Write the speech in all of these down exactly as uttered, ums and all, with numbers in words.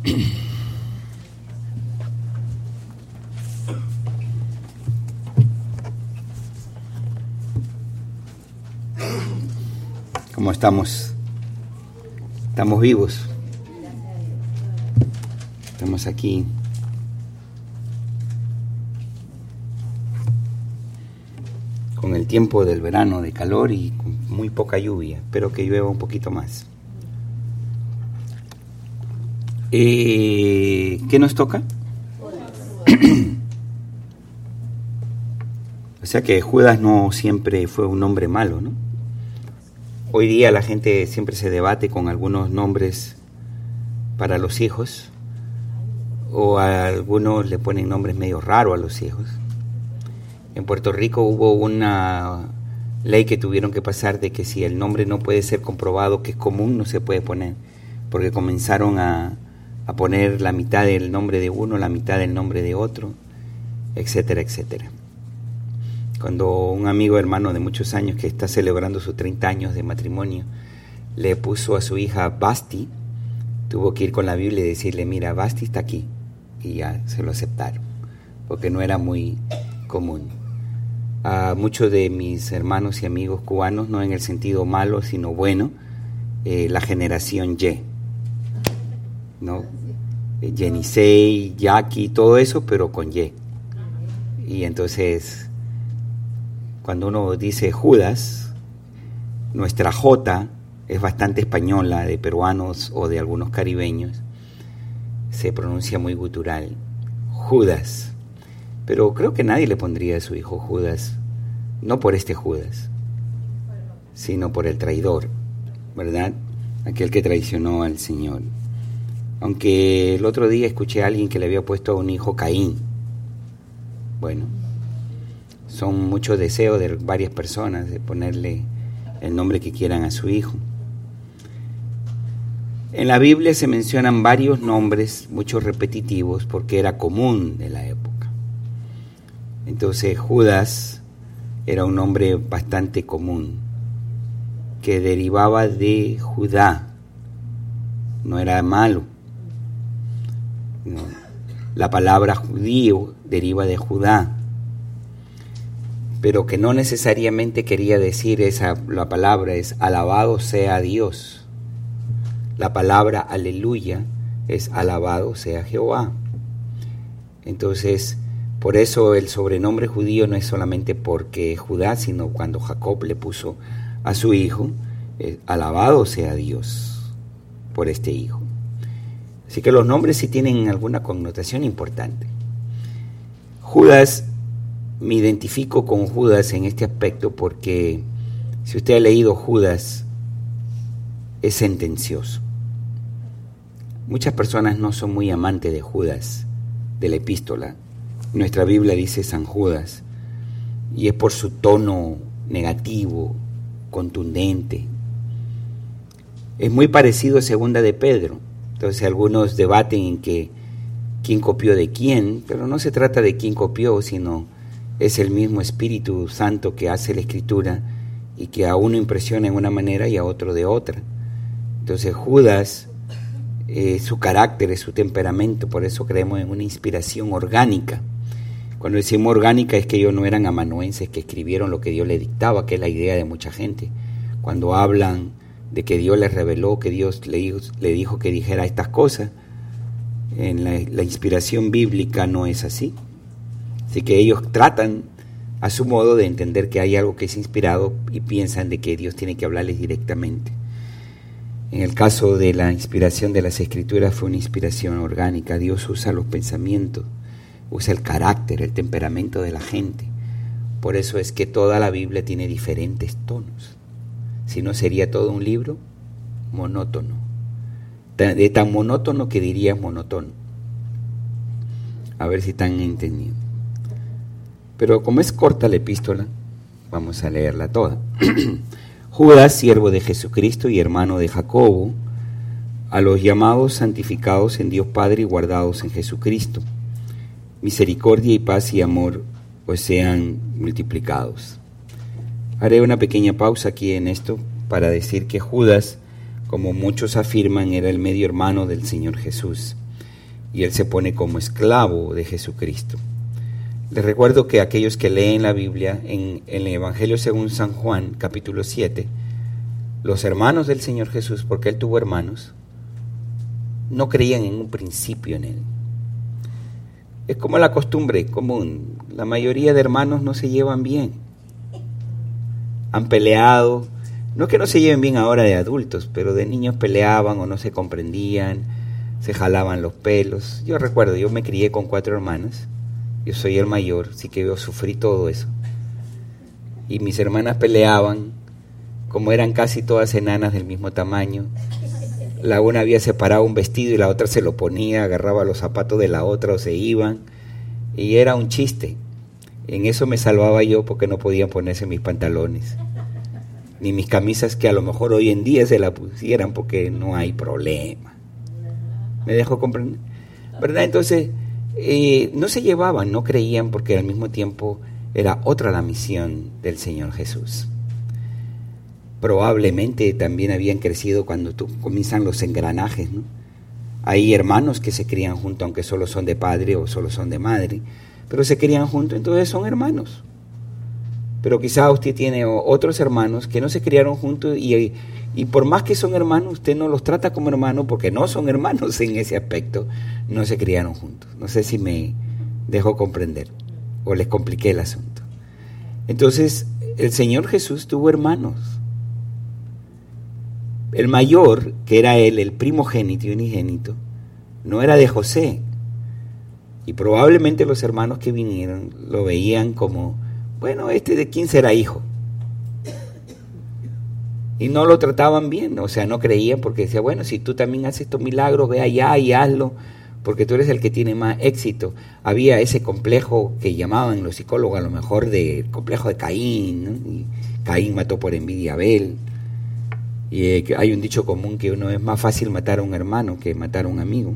¿Cómo estamos? Estamos vivos. Estamos aquí. Con el tiempo del verano de calor y con muy poca lluvia. Espero que llueva un poquito más. Eh, ¿Qué nos toca? O sea que Judas no siempre fue un nombre malo, ¿no? Hoy día la gente siempre se debate con algunos nombres para los hijos, o a algunos le ponen nombres medio raros a los hijos. En Puerto Rico hubo una ley que tuvieron que pasar de que si el nombre no puede ser comprobado que es común, no se puede poner, porque comenzaron a, a poner la mitad del nombre de uno, la mitad del nombre de otro, etcétera, etcétera. Cuando un amigo hermano de muchos años que está celebrando sus treinta años de matrimonio le puso a su hija Basti, tuvo que ir con la Biblia y decirle, mira, Basti está aquí, y ya se lo aceptaron, porque no era muy común. A muchos de mis hermanos y amigos cubanos, no en el sentido malo, sino bueno, eh, la generación Y, ¿no? Eh, Yenisei, Jackie, todo eso, pero con Y. Y entonces, cuando uno dice Judas, nuestra J es bastante española, de peruanos o de algunos caribeños, se pronuncia muy gutural, Judas. Pero creo que nadie le pondría a su hijo Judas, no por este Judas, sino por el traidor, ¿verdad? Aquel que traicionó al Señor. Aunque el otro día escuché a alguien que le había puesto a un hijo Caín. Bueno, son muchos deseos de varias personas de ponerle el nombre que quieran a su hijo. En la Biblia se mencionan varios nombres, muchos repetitivos, porque era común de la época. Entonces Judas era un nombre bastante común, que derivaba de Judá, no era malo. No. La palabra judío deriva de Judá, pero que no necesariamente quería decir esa, la palabra es alabado sea Dios. La palabra aleluya es alabado sea Jehová. Entonces, por eso el sobrenombre judío no es solamente porque Judá, sino cuando Jacob le puso a su hijo, eh, alabado sea Dios por este hijo. Así que los nombres sí tienen alguna connotación importante. Judas, me identifico con Judas en este aspecto porque si usted ha leído Judas, es sentencioso. Muchas personas no son muy amantes de Judas, de la epístola. Nuestra Biblia dice San Judas, y es por su tono negativo, contundente. Es muy parecido a Segunda de Pedro. Entonces algunos debaten en que quién copió de quién, pero no se trata de quién copió, sino es el mismo Espíritu Santo que hace la Escritura y que a uno impresiona en una manera y a otro de otra. Entonces Judas, eh, su carácter es su temperamento, por eso creemos en una inspiración orgánica. Cuando decimos orgánica es que ellos no eran amanuenses que escribieron lo que Dios les dictaba, que es la idea de mucha gente. Cuando hablan de que Dios les reveló, que Dios le dijo, le dijo que dijera estas cosas, en la, la inspiración bíblica no es así. Así que ellos tratan a su modo de entender que hay algo que es inspirado y piensan de que Dios tiene que hablarles directamente. En el caso de la inspiración de las Escrituras fue una inspiración orgánica. Dios usa los pensamientos, usa el carácter, el temperamento de la gente. Por eso es que toda la Biblia tiene diferentes tonos. Si no, sería todo un libro monótono. De tan monótono que diría monótono. A ver si están entendiendo. Pero como es corta la epístola, vamos a leerla toda. Judas, siervo de Jesucristo y hermano de Jacobo, a los llamados, santificados en Dios Padre y guardados en Jesucristo, misericordia y paz y amor os sean multiplicados. Haré una pequeña pausa aquí en esto para decir que Judas, como muchos afirman, era el medio hermano del Señor Jesús. y él se pone como esclavo de Jesucristo. Les recuerdo que aquellos que leen la Biblia, en, en el Evangelio según San Juan, capítulo siete, los hermanos del Señor Jesús, porque él tuvo hermanos, no creían en un principio en él. Es como la costumbre común, la mayoría de hermanos no se llevan bien, han peleado, no es que no se lleven bien ahora de adultos, pero de niños peleaban o no se comprendían, se jalaban los pelos. Yo recuerdo, yo me crié con cuatro hermanas, yo soy el mayor, así que yo sufrí todo eso. Y mis hermanas peleaban, como eran casi todas enanas del mismo tamaño. La una había separado un vestido y la otra se lo ponía, agarraba los zapatos de la otra o se iban. Y era un chiste. En eso me salvaba yo porque no podían ponerse mis pantalones, ni mis camisas que a lo mejor hoy en día se la pusieran porque no hay problema. ¿Me dejó comprender? ¿Verdad? Entonces, eh, no se llevaban, no creían porque al mismo tiempo era otra la misión del Señor Jesús. Probablemente también habían crecido cuando tú, comienzan los engranajes, ¿no? Hay hermanos que se crían juntos aunque solo son de padre o solo son de madre, pero se crían juntos, entonces son hermanos. Pero quizá usted tiene otros hermanos que no se criaron juntos y, y por más que son hermanos, usted no los trata como hermanos porque no son hermanos en ese aspecto, no se criaron juntos. No sé si me dejó comprender o les compliqué el asunto. Entonces, el Señor Jesús tuvo hermanos. El mayor, que era él, el primogénito y unigénito, no era de José. Y probablemente los hermanos que vinieron lo veían como, bueno, ¿este de quién será hijo? Y no lo trataban bien, o sea, no creían porque decía, bueno, si tú también haces estos milagros, ve allá y hazlo, porque tú eres el que tiene más éxito. Había ese complejo que llamaban los psicólogos a lo mejor de complejo de Caín, ¿no? Y Caín mató por envidia a Abel. Y eh, hay un dicho común que uno es más fácil matar a un hermano que matar a un amigo,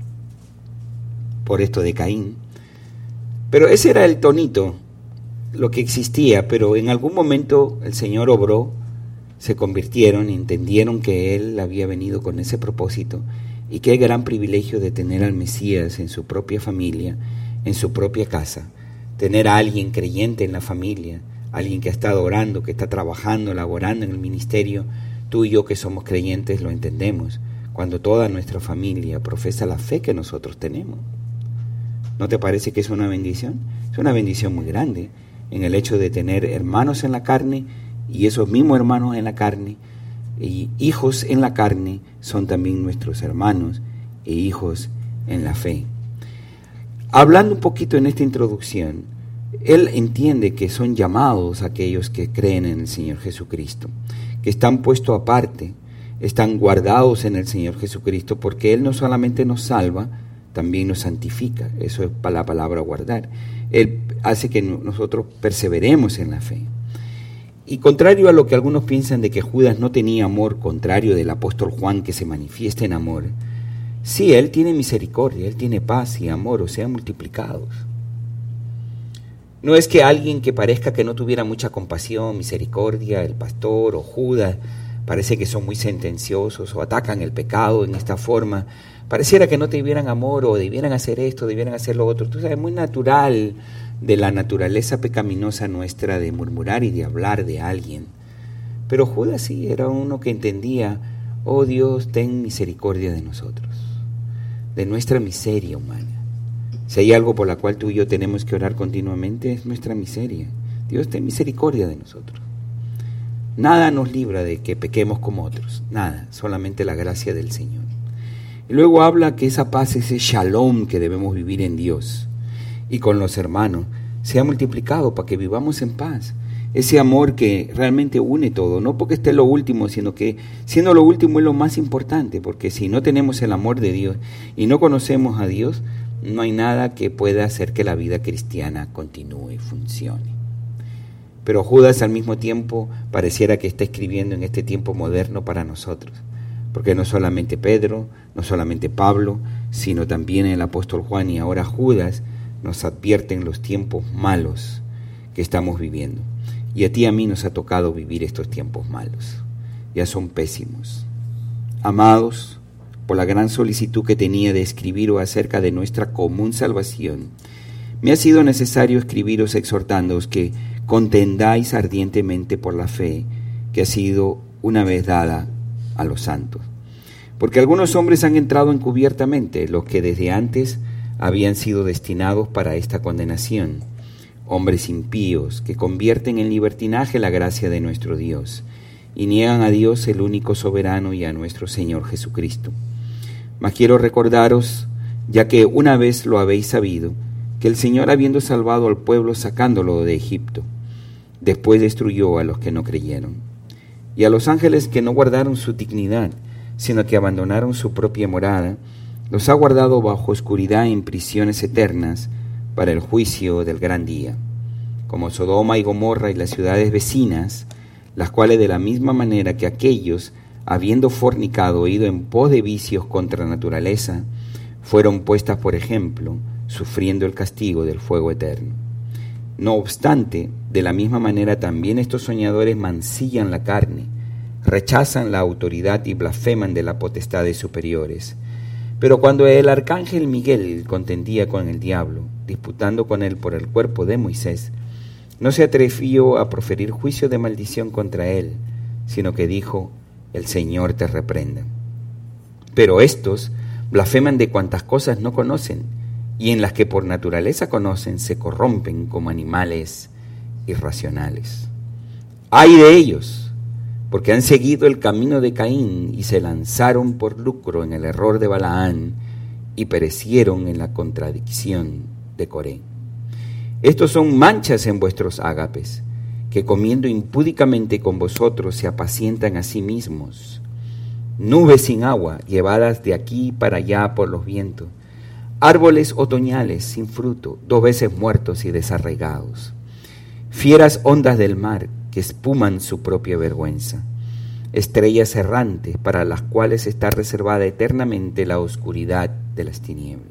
por esto de Caín. Pero ese era el tonito, lo que existía, pero en algún momento el Señor obró, se convirtieron, entendieron que Él había venido con ese propósito y qué gran privilegio de tener al Mesías en su propia familia, en su propia casa, tener a alguien creyente en la familia, alguien que está orando, que está trabajando, laborando en el ministerio. Tú y yo que somos creyentes lo entendemos, cuando toda nuestra familia profesa la fe que nosotros tenemos. ¿No te parece que es una bendición? Es una bendición muy grande en el hecho de tener hermanos en la carne y esos mismos hermanos en la carne y hijos en la carne son también nuestros hermanos e hijos en la fe. Hablando un poquito en esta introducción, él entiende que son llamados aquellos que creen en el Señor Jesucristo, que están puestos aparte, están guardados en el Señor Jesucristo, porque Él no solamente nos salva, también nos santifica. Eso es la palabra guardar. Él hace que nosotros perseveremos en la fe. Y contrario a lo que algunos piensan de que Judas no tenía amor, contrario del apóstol Juan que se manifiesta en amor, sí, Él tiene misericordia, Él tiene paz y amor, o sea, multiplicados. No es que alguien que parezca que no tuviera mucha compasión, misericordia, el pastor o Judas, parece que son muy sentenciosos o atacan el pecado en esta forma. Pareciera que no tuvieran amor o debieran hacer esto, debieran hacer lo otro. Tú sabes, es muy natural de la naturaleza pecaminosa nuestra de murmurar y de hablar de alguien. Pero Judas sí, era uno que entendía, oh Dios, ten misericordia de nosotros, de nuestra miseria humana. Si hay algo por la cual tú y yo tenemos que orar continuamente es nuestra miseria. Dios, ten misericordia de nosotros. Nada nos libra de que pequemos como otros, nada, solamente la gracia del Señor. Y luego habla que esa paz, ese shalom que debemos vivir en Dios y con los hermanos, sea multiplicado para que vivamos en paz. Ese amor que realmente une todo, no porque esté lo último, sino que siendo lo último es lo más importante, porque si no tenemos el amor de Dios y no conocemos a Dios, no hay nada que pueda hacer que la vida cristiana continúe y funcione. Pero Judas al mismo tiempo pareciera que está escribiendo en este tiempo moderno para nosotros, porque no solamente Pedro, no solamente Pablo, sino también el apóstol Juan y ahora Judas nos advierten los tiempos malos que estamos viviendo. Y a ti y a mí nos ha tocado vivir estos tiempos malos, ya son pésimos. Amados, por la gran solicitud que tenía de escribiros acerca de nuestra común salvación, me ha sido necesario escribiros exhortándoos que contendáis ardientemente por la fe que ha sido una vez dada a los santos. Porque algunos hombres han entrado encubiertamente, los que desde antes habían sido destinados para esta condenación, hombres impíos que convierten en libertinaje la gracia de nuestro Dios y niegan a Dios el único soberano y a nuestro Señor Jesucristo. Mas quiero recordaros, ya que una vez lo habéis sabido, que el Señor, habiendo salvado al pueblo sacándolo de Egipto, después destruyó a los que no creyeron, y a los ángeles que no guardaron su dignidad, sino que abandonaron su propia morada, los ha guardado bajo oscuridad en prisiones eternas para el juicio del gran día, como Sodoma y Gomorra y las ciudades vecinas, las cuales de la misma manera que aquellos, habiendo fornicado, ido en pos de vicios contra la naturaleza, fueron puestas por ejemplo, sufriendo el castigo del fuego eterno. No obstante, de la misma manera también estos soñadores mancillan la carne, rechazan la autoridad y blasfeman de las potestades superiores. Pero cuando el arcángel Miguel contendía con el diablo, disputando con él por el cuerpo de Moisés, no se atrevió a proferir juicio de maldición contra él, sino que dijo: el Señor te reprenda. Pero estos blasfeman de cuantas cosas no conocen, y en las que por naturaleza conocen se corrompen como animales irracionales. ¡Ay de ellos! Porque han seguido el camino de Caín y se lanzaron por lucro en el error de Balaán y perecieron en la contradicción de Coré. Estos son manchas en vuestros ágapes, que comiendo impúdicamente con vosotros se apacientan a sí mismos. Nubes sin agua, llevadas de aquí para allá por los vientos, árboles otoñales sin fruto, dos veces muertos y desarraigados, fieras ondas del mar que espuman su propia vergüenza, estrellas errantes para las cuales está reservada eternamente la oscuridad de las tinieblas.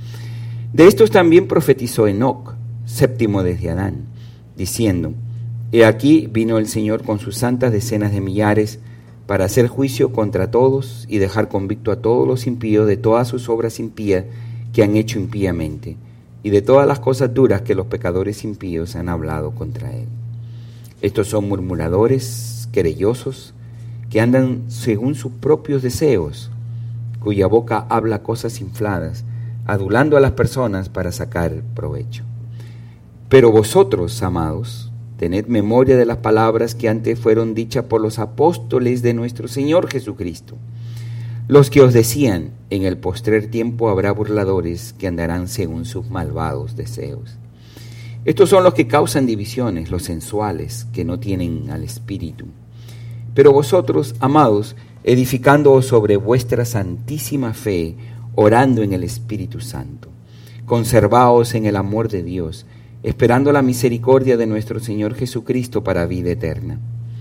De estos también profetizó Enoc, séptimo desde Adán, diciendo: he aquí vino el Señor con sus santas decenas de millares para hacer juicio contra todos y dejar convicto a todos los impíos de todas sus obras impías que han hecho impíamente, y de todas las cosas duras que los pecadores impíos han hablado contra él. Estos son murmuradores, querellosos, que andan según sus propios deseos, cuya boca habla cosas infladas, adulando a las personas para sacar provecho. Pero vosotros, amados, tened memoria de las palabras que antes fueron dichas por los apóstoles de nuestro Señor Jesucristo, los que os decían: en el postrer tiempo habrá burladores que andarán según sus malvados deseos. Estos son los que causan divisiones, los sensuales, que no tienen al Espíritu. Pero vosotros, amados, edificándoos sobre vuestra santísima fe, orando en el Espíritu Santo, conservaos en el amor de Dios, esperando la misericordia de nuestro Señor Jesucristo para vida eterna.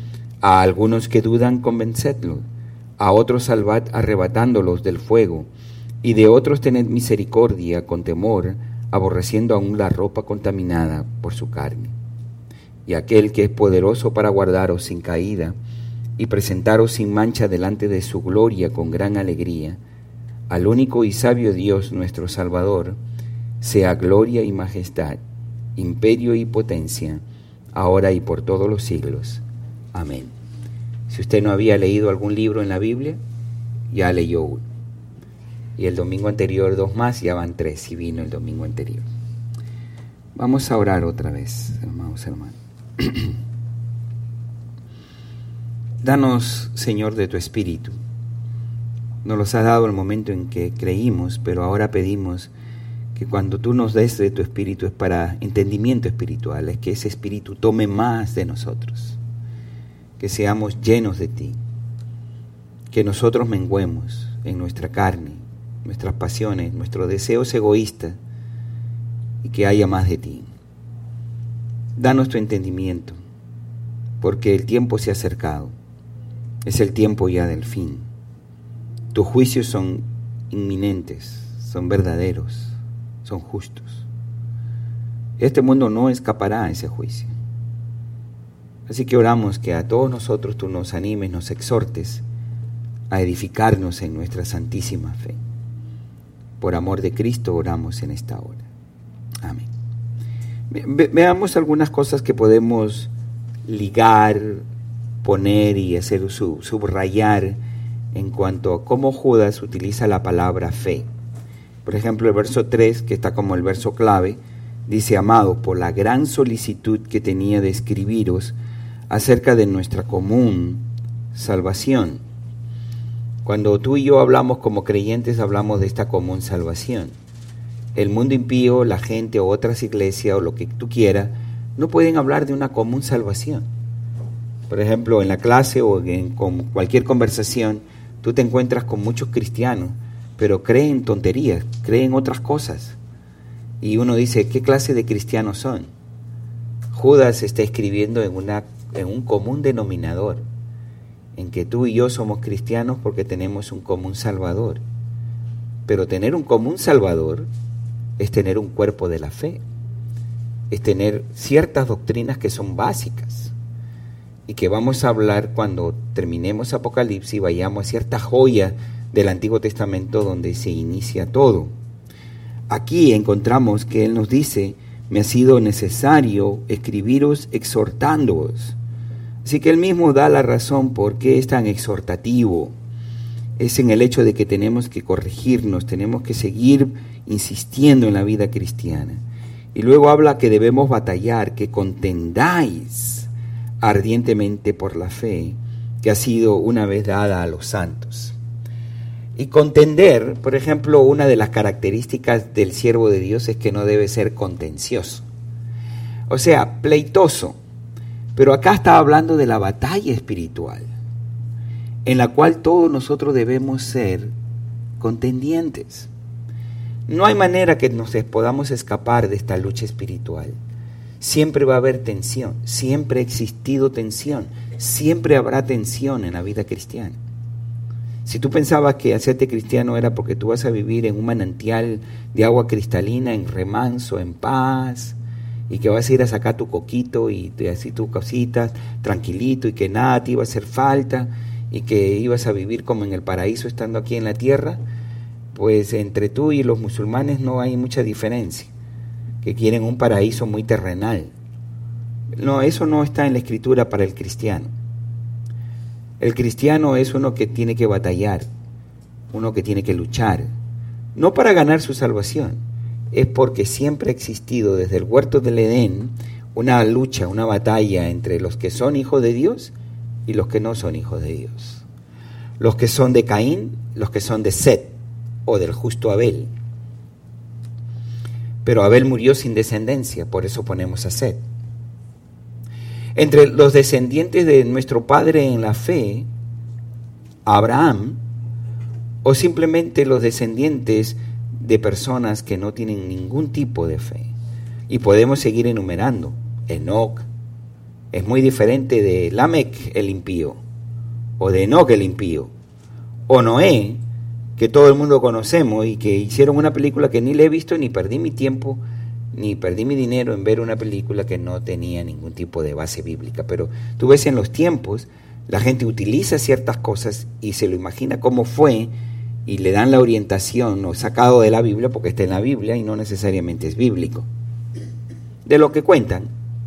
A algunos que dudan, convencedlos; a otros salvad arrebatándolos del fuego, y de otros tened misericordia con temor, aborreciendo aún la ropa contaminada por su carne. Y aquel que es poderoso para guardaros sin caída y presentaros sin mancha delante de su gloria con gran alegría, al único y sabio Dios nuestro Salvador, sea gloria y majestad, imperio y potencia, ahora y por todos los siglos. Amén. Si usted no había leído algún libro en la Biblia, ya leyó uno. Y el domingo anterior dos más, ya van tres, y vino el domingo anterior. Vamos a orar otra vez, hermanos, hermanos. Danos, Señor, de tu Espíritu. Nos los has dado el momento en que creímos, pero ahora pedimos que cuando tú nos des de tu Espíritu es para entendimiento espiritual, es que ese Espíritu tome más de nosotros, que seamos llenos de ti, que nosotros menguemos en nuestra carne, nuestras pasiones, nuestros deseos egoístas, y que haya más de ti. Danos tu entendimiento, porque el tiempo se ha acercado, es el tiempo ya del fin. Tus juicios son inminentes, son verdaderos, son justos. Este mundo no escapará a ese juicio. Así que oramos que a todos nosotros tú nos animes, nos exhortes a edificarnos en nuestra santísima fe. Por amor de Cristo oramos en esta hora. Amén. Ve- veamos algunas cosas que podemos ligar, poner y hacer sub- subrayar en cuanto a cómo Judas utiliza la palabra fe. Por ejemplo, el verso tres, que está como el verso clave, dice: amados, por la gran solicitud que tenía de escribiros acerca de nuestra común salvación. Cuando tú y yo hablamos como creyentes, hablamos de esta común salvación. El mundo impío, la gente o otras iglesias o lo que tú quieras, no pueden hablar de una común salvación. Por ejemplo, en la clase o en con cualquier conversación, tú te encuentras con muchos cristianos, pero creen tonterías, creen otras cosas. Y uno dice, ¿qué clase de cristianos son? Judas está escribiendo en, una, en un común denominador, en que tú y yo somos cristianos porque tenemos un común Salvador. Pero tener un común Salvador es tener un cuerpo de la fe, es tener ciertas doctrinas que son básicas y que vamos a hablar cuando terminemos Apocalipsis y vayamos a cierta joya del Antiguo Testamento donde se inicia todo. Aquí encontramos que Él nos dice: me ha sido necesario escribiros exhortándoos. Así que Él mismo da la razón por qué es tan exhortativo. Es en el hecho de que tenemos que corregirnos, tenemos que seguir insistiendo en la vida cristiana. Y luego habla que debemos batallar, que contendáis ardientemente por la fe que ha sido una vez dada a los santos. Y contender, por ejemplo, una de las características del siervo de Dios es que no debe ser contencioso, o sea, pleitoso. Pero acá está hablando de la batalla espiritual, en la cual todos nosotros debemos ser contendientes. No hay manera que nos podamos escapar de esta lucha espiritual. Siempre va a haber tensión, siempre ha existido tensión, siempre habrá tensión en la vida cristiana. Si tú pensabas que hacerte cristiano era porque tú vas a vivir en un manantial de agua cristalina, en remanso, en paz, y que vas a ir a sacar tu coquito y así tus cositas, tranquilito, y que nada te iba a hacer falta, y que ibas a vivir como en el paraíso estando aquí en la tierra, pues entre tú y los musulmanes no hay mucha diferencia, que quieren un paraíso muy terrenal. No, eso no está en la Escritura para el cristiano. El cristiano es uno que tiene que batallar, uno que tiene que luchar, no para ganar su salvación, es porque siempre ha existido desde el huerto del Edén una lucha, una batalla entre los que son hijos de Dios y los que no son hijos de Dios. Los que son de Caín, los que son de Set o del justo Abel. Pero Abel murió sin descendencia, por eso ponemos a Set. Entre los descendientes de nuestro padre en la fe, Abraham, o simplemente los descendientes de personas que no tienen ningún tipo de fe. Y podemos seguir enumerando. Enoc es muy diferente de Lamec el impío, o de Enoc el impío, o Noé, que todo el mundo conocemos y que hicieron una película que ni le he visto, ni perdí mi tiempo, ni perdí mi dinero en ver una película que no tenía ningún tipo de base bíblica. Pero tú ves en los tiempos, la gente utiliza ciertas cosas y se lo imagina cómo fue, y le dan la orientación o sacado de la Biblia porque está en la Biblia y no necesariamente es bíblico, de lo que cuentan.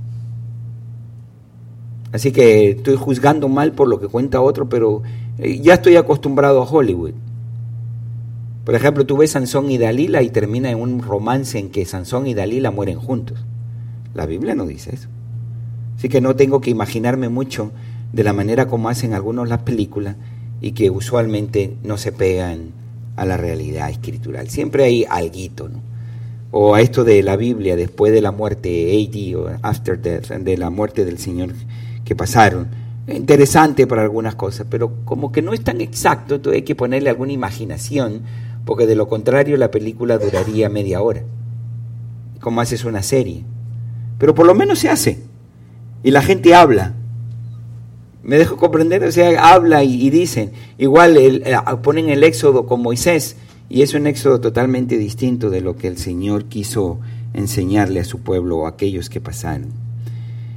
Así que estoy juzgando mal por lo que cuenta otro, pero ya estoy acostumbrado a Hollywood. Por ejemplo, tú ves Sansón y Dalila y termina en un romance en que Sansón y Dalila mueren juntos. La Biblia no dice eso. Así que no tengo que imaginarme mucho de la manera como hacen algunos las películas y que usualmente no se pegan a la realidad escritural. Siempre hay alguito, ¿no? O a esto de la Biblia, después de la muerte, A D o after death, de la muerte del Señor que pasaron. Interesante para algunas cosas, pero como que no es tan exacto, entonces hay que ponerle alguna imaginación, porque de lo contrario la película duraría media hora. Como haces una serie. Pero por lo menos se hace. Y la gente habla. ¿Me dejo comprender? O sea, habla y, y dicen. Igual el, eh, ponen el éxodo con Moisés, y es un éxodo totalmente distinto de lo que el Señor quiso enseñarle a su pueblo o a aquellos que pasaron.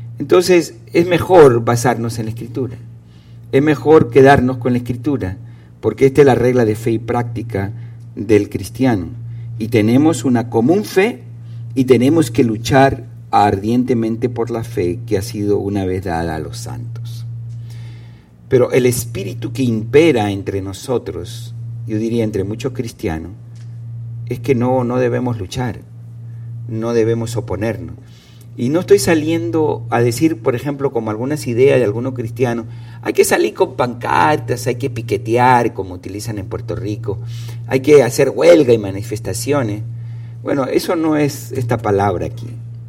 Entonces, es mejor basarnos en la Escritura. Es mejor quedarnos con la Escritura, porque esta es la regla de fe y práctica del cristiano. Y tenemos una común fe y tenemos que luchar ardientemente por la fe que ha sido una vez dada a los santos. Pero el espíritu que impera entre nosotros, yo diría entre muchos cristianos, es que no, no debemos luchar, no debemos oponernos. Y no estoy saliendo a decir, por ejemplo, como algunas ideas de algunos cristianos, hay que salir con pancartas, hay que piquetear, como utilizan en Puerto Rico, hay que hacer huelga y manifestaciones. Bueno, eso no es esta palabra aquí.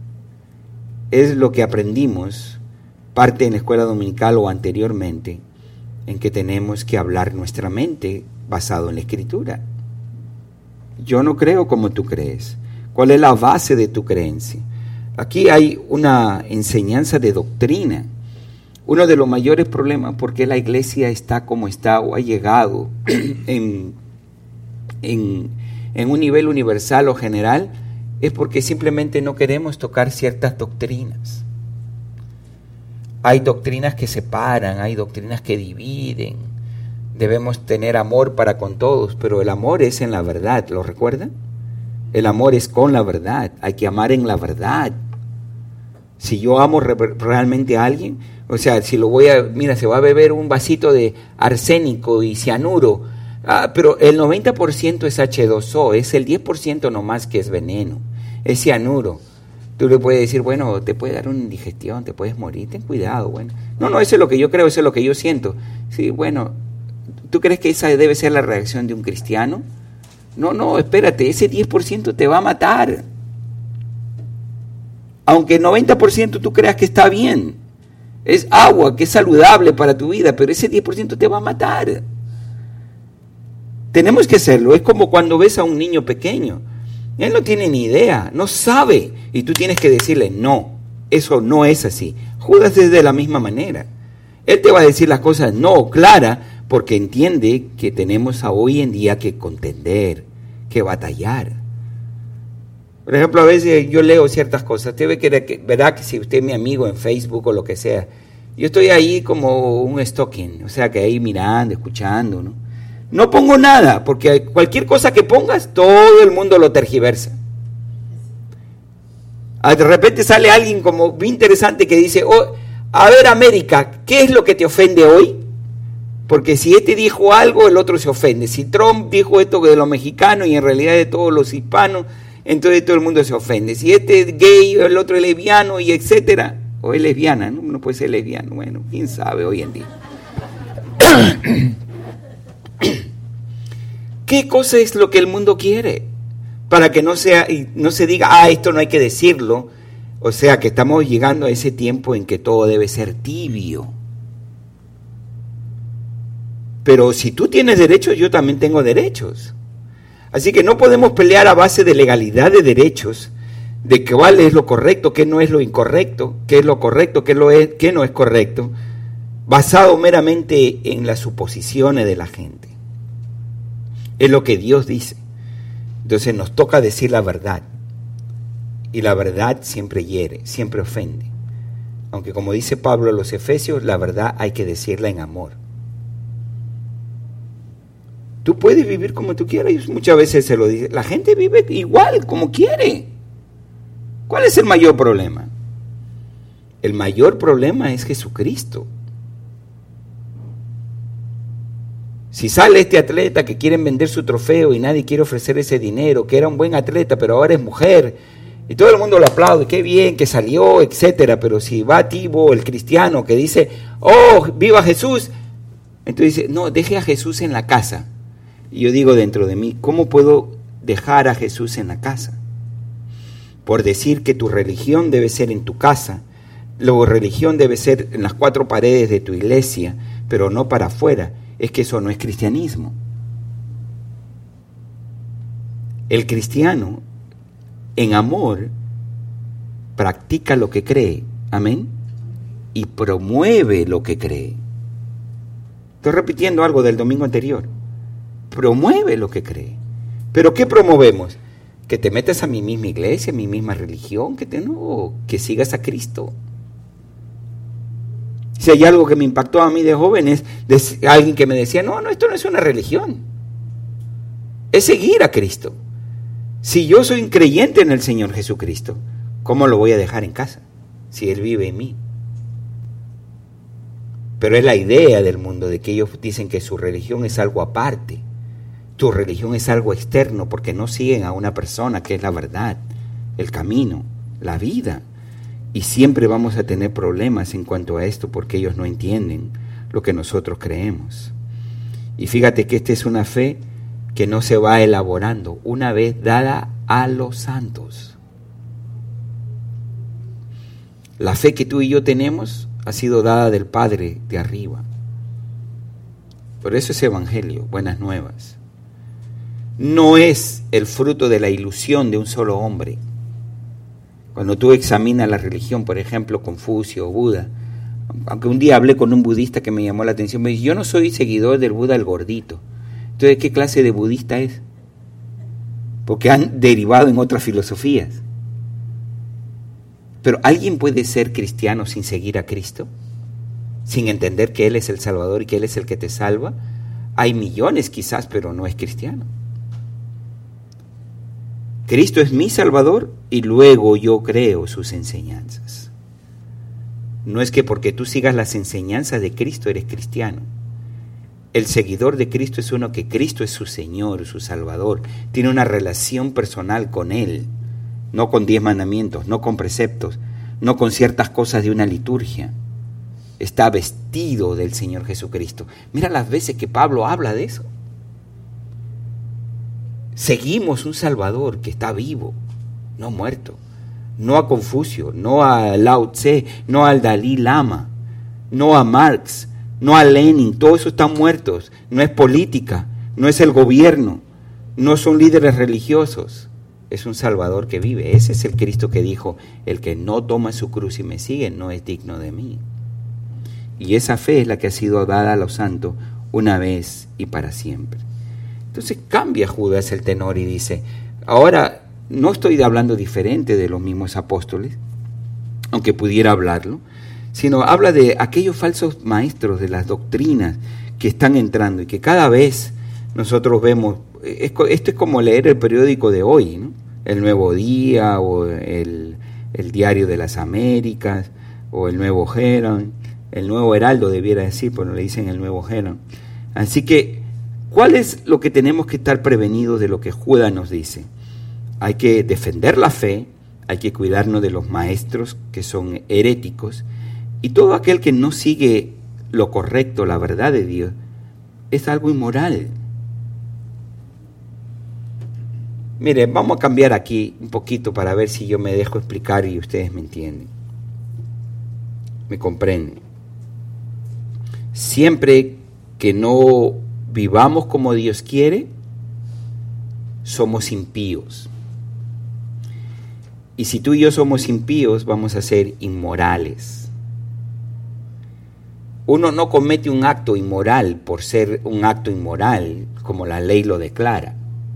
Es lo que aprendimos, parte en la escuela dominical o anteriormente, en que tenemos que hablar nuestra mente basado en la Escritura. Yo no creo como tú crees. ¿Cuál es la base de tu creencia? Aquí hay una enseñanza de doctrina. Uno de los mayores problemas por qué la iglesia está como está o ha llegado en, en, en un nivel universal o general es porque simplemente no queremos tocar ciertas doctrinas. Hay doctrinas que separan, hay doctrinas que dividen. Debemos tener amor para con todos, pero el amor es en la verdad, ¿lo recuerdan? El amor es con la verdad, hay que amar en la verdad. Si yo amo re- realmente a alguien, o sea, si lo voy a, mira, se va a beber un vasito de arsénico y cianuro, ah, pero el noventa por ciento es hache dos o, es el diez por ciento nomás que es veneno, es cianuro. Tú le puedes decir, bueno, te puede dar una indigestión, te puedes morir, ten cuidado, bueno. No, no, eso es lo que yo creo, eso es lo que yo siento. Sí, bueno, ¿tú crees que esa debe ser la reacción de un cristiano? No, no, espérate, ese diez por ciento te va a matar. Aunque el noventa por ciento tú creas que está bien, es agua, que es saludable para tu vida, pero ese diez por ciento te va a matar. Tenemos que hacerlo, es como cuando ves a un niño pequeño, él no tiene ni idea, no sabe, y tú tienes que decirle, no, eso no es así. Judas es de la misma manera, él te va a decir las cosas no, clara, porque entiende que tenemos a hoy en día que contender, que batallar. Por ejemplo, a veces yo leo ciertas cosas. Usted ve que, verá que si usted es mi amigo en Facebook o lo que sea, yo estoy ahí como un stalking, o sea, que ahí mirando, escuchando, ¿no? No pongo nada, porque cualquier cosa que pongas, todo el mundo lo tergiversa. De repente sale alguien como bien interesante que dice, oh, a ver, América, ¿qué es lo que te ofende hoy? Porque si este dijo algo, el otro se ofende. Si Trump dijo esto de los mexicanos y en realidad de todos los hispanos, entonces todo el mundo se ofende. Si este es gay, el otro es lesbiano y etcétera, o es lesbiana, ¿no? No puede ser lesbiano, bueno, quién sabe hoy en día. ¿Qué cosa es lo que el mundo quiere? Para que no sea, no se diga, ah, esto no hay que decirlo. O sea, que estamos llegando a ese tiempo en que todo debe ser tibio. Pero si tú tienes derechos, yo también tengo derechos. Así que no podemos pelear a base de legalidad de derechos, de cuál es lo correcto, qué no es lo incorrecto, qué es lo correcto, qué, lo es, qué no es correcto, basado meramente en las suposiciones de la gente. Es lo que Dios dice. Entonces nos toca decir la verdad. Y la verdad siempre hiere, siempre ofende. Aunque como dice Pablo a los Efesios, la verdad hay que decirla en amor. Tú puedes vivir como tú quieras, y muchas veces se lo dice, la gente vive igual, como quiere. ¿Cuál es el mayor problema? El mayor problema es Jesucristo. Si sale este atleta que quieren vender su trofeo y nadie quiere ofrecer ese dinero, que era un buen atleta, pero ahora es mujer, y todo el mundo lo aplaude, qué bien que salió, etcétera, pero si va Tibo, el cristiano, que dice, oh, viva Jesús, entonces dice, no, deje a Jesús en la casa. Y yo digo dentro de mí, ¿cómo puedo dejar a Jesús en la casa? Por decir que tu religión debe ser en tu casa, luego religión debe ser en las cuatro paredes de tu iglesia, pero no para afuera, es que eso no es cristianismo. El cristiano, en amor, practica lo que cree, amén, y promueve lo que cree. Estoy repitiendo algo del domingo anterior. Promueve lo que cree. ¿Pero qué promovemos? Que te metas a mi misma iglesia, a mi misma religión, que te no, que sigas a Cristo. Si hay algo que me impactó a mí de joven es de alguien que me decía, no, no, esto no es una religión, es seguir a Cristo. Si yo soy un creyente en el Señor Jesucristo, ¿cómo lo voy a dejar en casa si Él vive en mí? Pero es la idea del mundo de que ellos dicen que su religión es algo aparte. Tu religión es algo externo porque no siguen a una persona que es la verdad, el camino, la vida. Y siempre vamos a tener problemas en cuanto a esto porque ellos no entienden lo que nosotros creemos. Y fíjate que esta es una fe que no se va elaborando, una vez dada a los santos. La fe que tú y yo tenemos ha sido dada del Padre de arriba. Por eso es evangelio, buenas nuevas. No es el fruto de la ilusión de un solo hombre. Cuando tú examinas la religión, por ejemplo, Confucio o Buda, aunque un día hablé con un budista que me llamó la atención, me dice, yo no soy seguidor del Buda el gordito. Entonces, ¿qué clase de budista es? Porque han derivado en otras filosofías. Pero ¿alguien puede ser cristiano sin seguir a Cristo? Sin entender que Él es el Salvador y que Él es el que te salva. Hay millones quizás, pero no es cristiano. Cristo es mi Salvador y luego yo creo sus enseñanzas. No es que porque tú sigas las enseñanzas de Cristo eres cristiano. El seguidor de Cristo es uno que Cristo es su Señor, su Salvador. Tiene una relación personal con Él. No con diez mandamientos, no con preceptos, no con ciertas cosas de una liturgia. Está vestido del Señor Jesucristo. Mira las veces que Pablo habla de eso. Seguimos un Salvador que está vivo, no muerto. No a Confucio, no a Lao Tse, no al Dalai Lama, no a Marx, no a Lenin. Todos esos están muertos. No es política, no es el gobierno, no son líderes religiosos. Es un Salvador que vive. Ese es el Cristo que dijo, el que no toma su cruz y me sigue no es digno de mí. Y esa fe es la que ha sido dada a los santos una vez y para siempre. Entonces cambia Judas el tenor y dice, ahora no estoy hablando diferente de los mismos apóstoles, aunque pudiera hablarlo, sino habla de aquellos falsos maestros de las doctrinas que están entrando y que cada vez nosotros vemos. Esto es como leer el periódico de hoy, ¿no? El Nuevo Día o el, el Diario de las Américas o el Nuevo Herald, el Nuevo Heraldo debiera decir, pero le dicen el Nuevo Herald. Así que, ¿cuál es lo que tenemos que estar prevenidos de lo que Judas nos dice? Hay que defender la fe, hay que cuidarnos de los maestros que son heréticos, y todo aquel que no sigue lo correcto, la verdad de Dios, es algo inmoral. Mire, vamos a cambiar aquí un poquito para ver si yo me dejo explicar y ustedes me entienden. Me comprenden. Siempre que no vivamos como Dios quiere, somos impíos. Y si tú y yo somos impíos, vamos a ser inmorales. Uno no comete un acto inmoral por ser un acto inmoral, como la ley lo declara.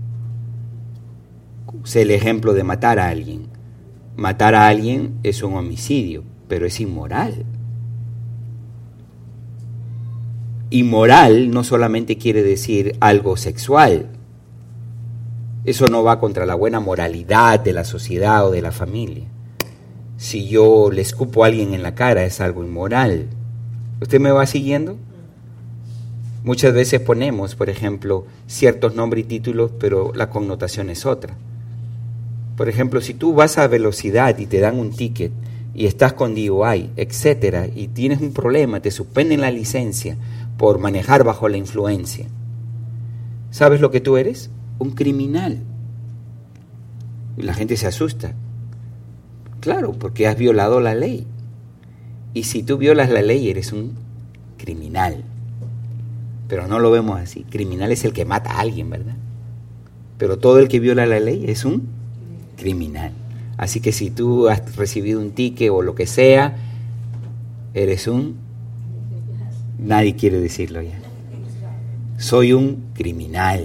Sé el ejemplo de matar a alguien. Matar a alguien es un homicidio, pero es inmoral. Inmoral no solamente quiere decir algo sexual. Eso no va contra la buena moralidad de la sociedad o de la familia. Si yo le escupo a alguien en la cara es algo inmoral. ¿Usted me va siguiendo? Muchas veces ponemos, por ejemplo, ciertos nombres y títulos, pero la connotación es otra. Por ejemplo, si tú vas a velocidad y te dan un ticket y estás con D U I, etcétera, y tienes un problema, te suspenden la licencia por manejar bajo la influencia, ¿sabes lo que tú eres? Un criminal. Y la gente se asusta. Claro, porque has violado la ley. Y si tú violas la ley, eres un criminal. Pero no lo vemos así. Criminal es el que mata a alguien, ¿verdad? Pero todo el que viola la ley es un criminal. Así que si tú has recibido un ticket o lo que sea, eres un... Nadie quiere decirlo ya. Soy un criminal.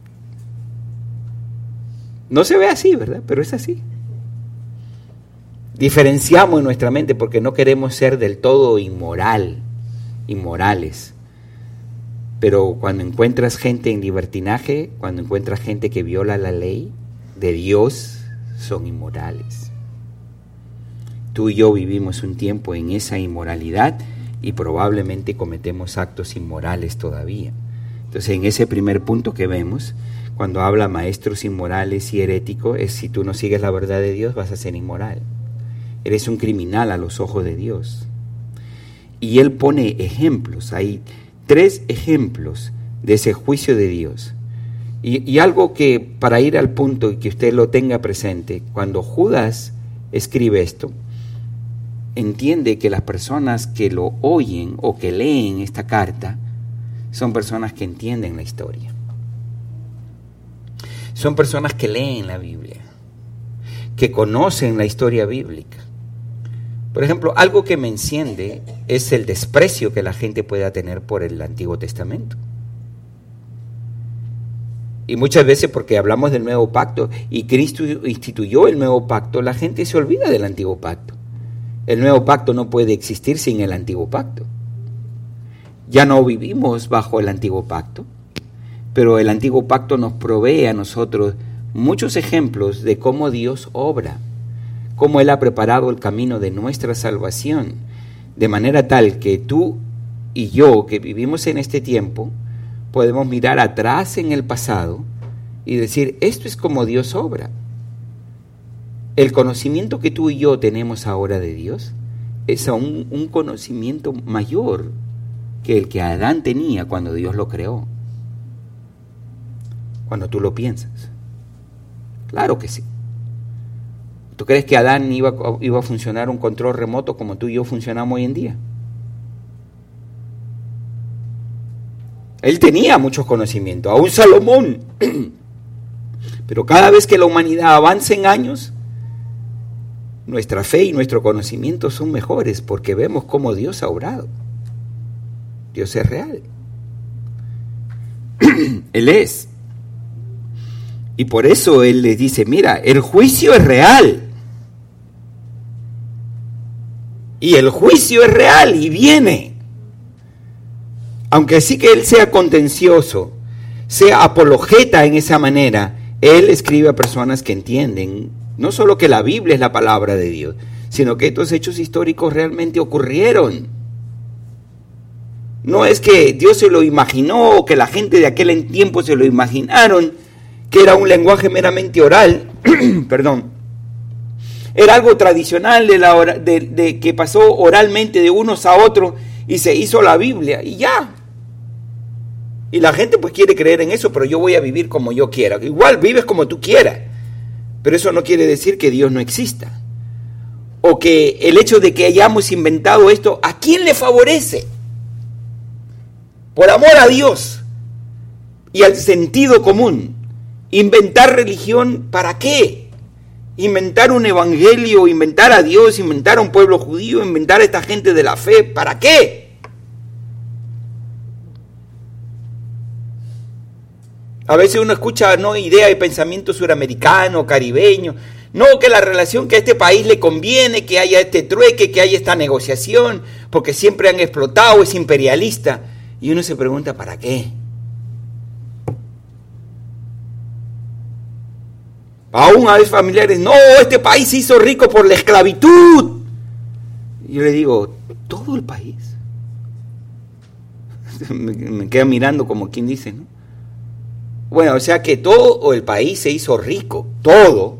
No se ve así, ¿verdad? Pero es así. diferenciamos en nuestra mente porque no queremos ser del todo inmoral, inmorales. Pero cuando encuentras gente en libertinaje, cuando encuentras gente que viola la ley de Dios, son inmorales. Tú y yo vivimos un tiempo en esa inmoralidad y probablemente cometemos actos inmorales todavía. Entonces, en ese primer punto que vemos, cuando habla maestros inmorales y heréticos, es si tú no sigues la verdad de Dios, vas a ser inmoral. Eres un criminal a los ojos de Dios. Y él pone ejemplos, hay tres ejemplos de ese juicio de Dios. Y, y algo que, para ir al punto y que usted lo tenga presente, cuando Judas escribe esto, entiende que las personas que lo oyen o que leen esta carta son personas que entienden la historia. Son personas que leen la Biblia, que conocen la historia bíblica. Por ejemplo, algo que me enciende es el desprecio que la gente pueda tener por el Antiguo Testamento. Y muchas veces porque hablamos del Nuevo Pacto y Cristo instituyó el Nuevo Pacto, la gente se olvida del Antiguo Pacto. El Nuevo Pacto no puede existir sin el Antiguo Pacto. Ya no vivimos bajo el Antiguo Pacto, pero el Antiguo Pacto nos provee a nosotros muchos ejemplos de cómo Dios obra, cómo Él ha preparado el camino de nuestra salvación, de manera tal que tú y yo, que vivimos en este tiempo, podemos mirar atrás en el pasado y decir, esto es como Dios obra. El conocimiento que tú y yo tenemos ahora de Dios es un, un conocimiento mayor que el que Adán tenía cuando Dios lo creó. Cuando tú lo piensas. Claro que sí. ¿Tú crees que Adán iba, iba a funcionar un control remoto como tú y yo funcionamos hoy en día? Él tenía muchos conocimientos, aún Salomón. Pero cada vez que la humanidad avanza en años, nuestra fe y nuestro conocimiento son mejores porque vemos cómo Dios ha obrado. Dios es real. Él es. Y por eso Él les dice, mira, el juicio es real. Y el juicio es real y viene. Aunque sí que Él sea contencioso, sea apologeta en esa manera, Él escribe a personas que entienden no solo que la Biblia es la palabra de Dios, sino que estos hechos históricos realmente ocurrieron. No es que Dios se lo imaginó o que la gente de aquel tiempo se lo imaginaron, que era un lenguaje meramente oral, perdón, era algo tradicional de, la, de, de que pasó oralmente de unos a otros y se hizo la Biblia y ya. Y la gente pues quiere creer en eso, pero yo voy a vivir como yo quiera. Igual vives como tú quieras, pero eso no quiere decir que Dios no exista. O que el hecho de que hayamos inventado esto, ¿a quién le favorece? Por amor a Dios y al sentido común. Inventar religión, ¿para qué? Inventar un evangelio, inventar a Dios, inventar a un pueblo judío, inventar a esta gente de la fe, ¿para qué? A veces uno escucha, no, idea y pensamiento suramericano, caribeño, no, que la relación que a este país le conviene, que haya este trueque, que haya esta negociación, porque siempre han explotado, es imperialista. Y uno se pregunta, ¿para qué? Aún a veces familiares, no, este país se hizo rico por la esclavitud. Y yo le digo, ¿todo el país? me, me queda mirando como quien dice, ¿no? Bueno, o sea que todo el país se hizo rico, todo,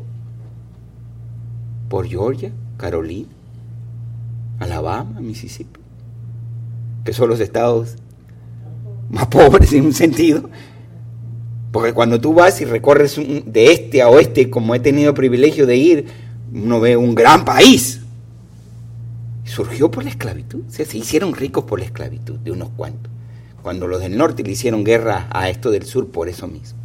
por Georgia, Carolina, Alabama, Mississippi, que son los estados más pobres en un sentido. Porque cuando tú vas y recorres un, de este a oeste, como he tenido el privilegio de ir, uno ve un gran país. Surgió por la esclavitud. O sea, se hicieron ricos por la esclavitud de unos cuantos. Cuando los del norte le hicieron guerra a estos del sur por eso mismo.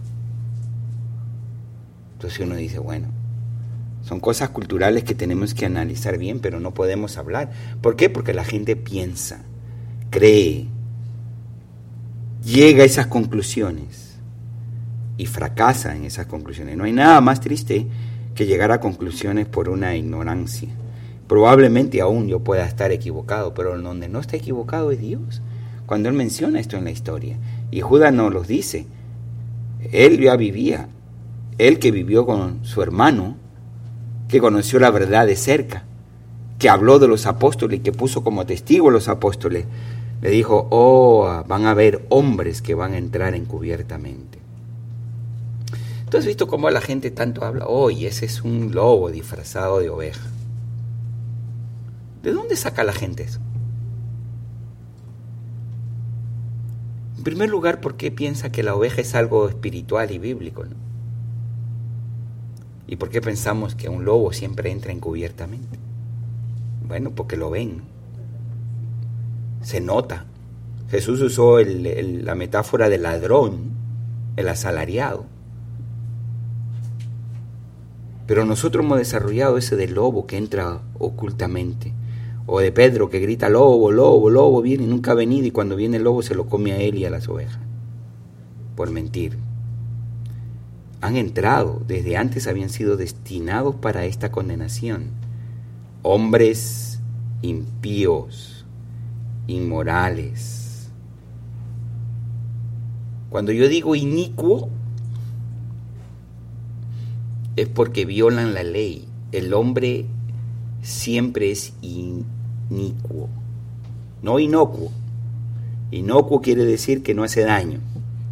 Entonces uno dice, bueno, son cosas culturales que tenemos que analizar bien, pero no podemos hablar. ¿Por qué? Porque la gente piensa, cree, llega a esas conclusiones y fracasa en esas conclusiones. No hay nada más triste que llegar a conclusiones por una ignorancia. Probablemente aún yo pueda estar equivocado, pero donde no está equivocado es Dios, cuando Él menciona esto en la historia. Y Judas nos los dice. Él ya vivía, él que vivió con su hermano, que conoció la verdad de cerca, que habló de los apóstoles y que puso como testigo a los apóstoles, le dijo, oh, van a haber hombres que van a entrar encubiertamente. ¿Tú has visto cómo la gente tanto habla? Oye, ese es un lobo disfrazado de oveja. ¿De dónde saca la gente eso? En primer lugar, ¿por qué piensa que la oveja es algo espiritual y bíblico, ¿no? ¿Y por qué pensamos que un lobo siempre entra encubiertamente? Bueno, porque lo ven. Se nota. Jesús usó el, el, la metáfora del ladrón, el asalariado. Pero nosotros hemos desarrollado ese del lobo que entra ocultamente. O de Pedro que grita, lobo, lobo, lobo, viene y nunca ha venido, y cuando viene el lobo se lo come a él y a las ovejas. Por mentir. Han entrado, desde antes habían sido destinados para esta condenación. Hombres impíos, inmorales. Cuando yo digo inicuo, es porque violan la ley. El hombre siempre es inicuo, no inocuo. Inocuo quiere decir que no hace daño.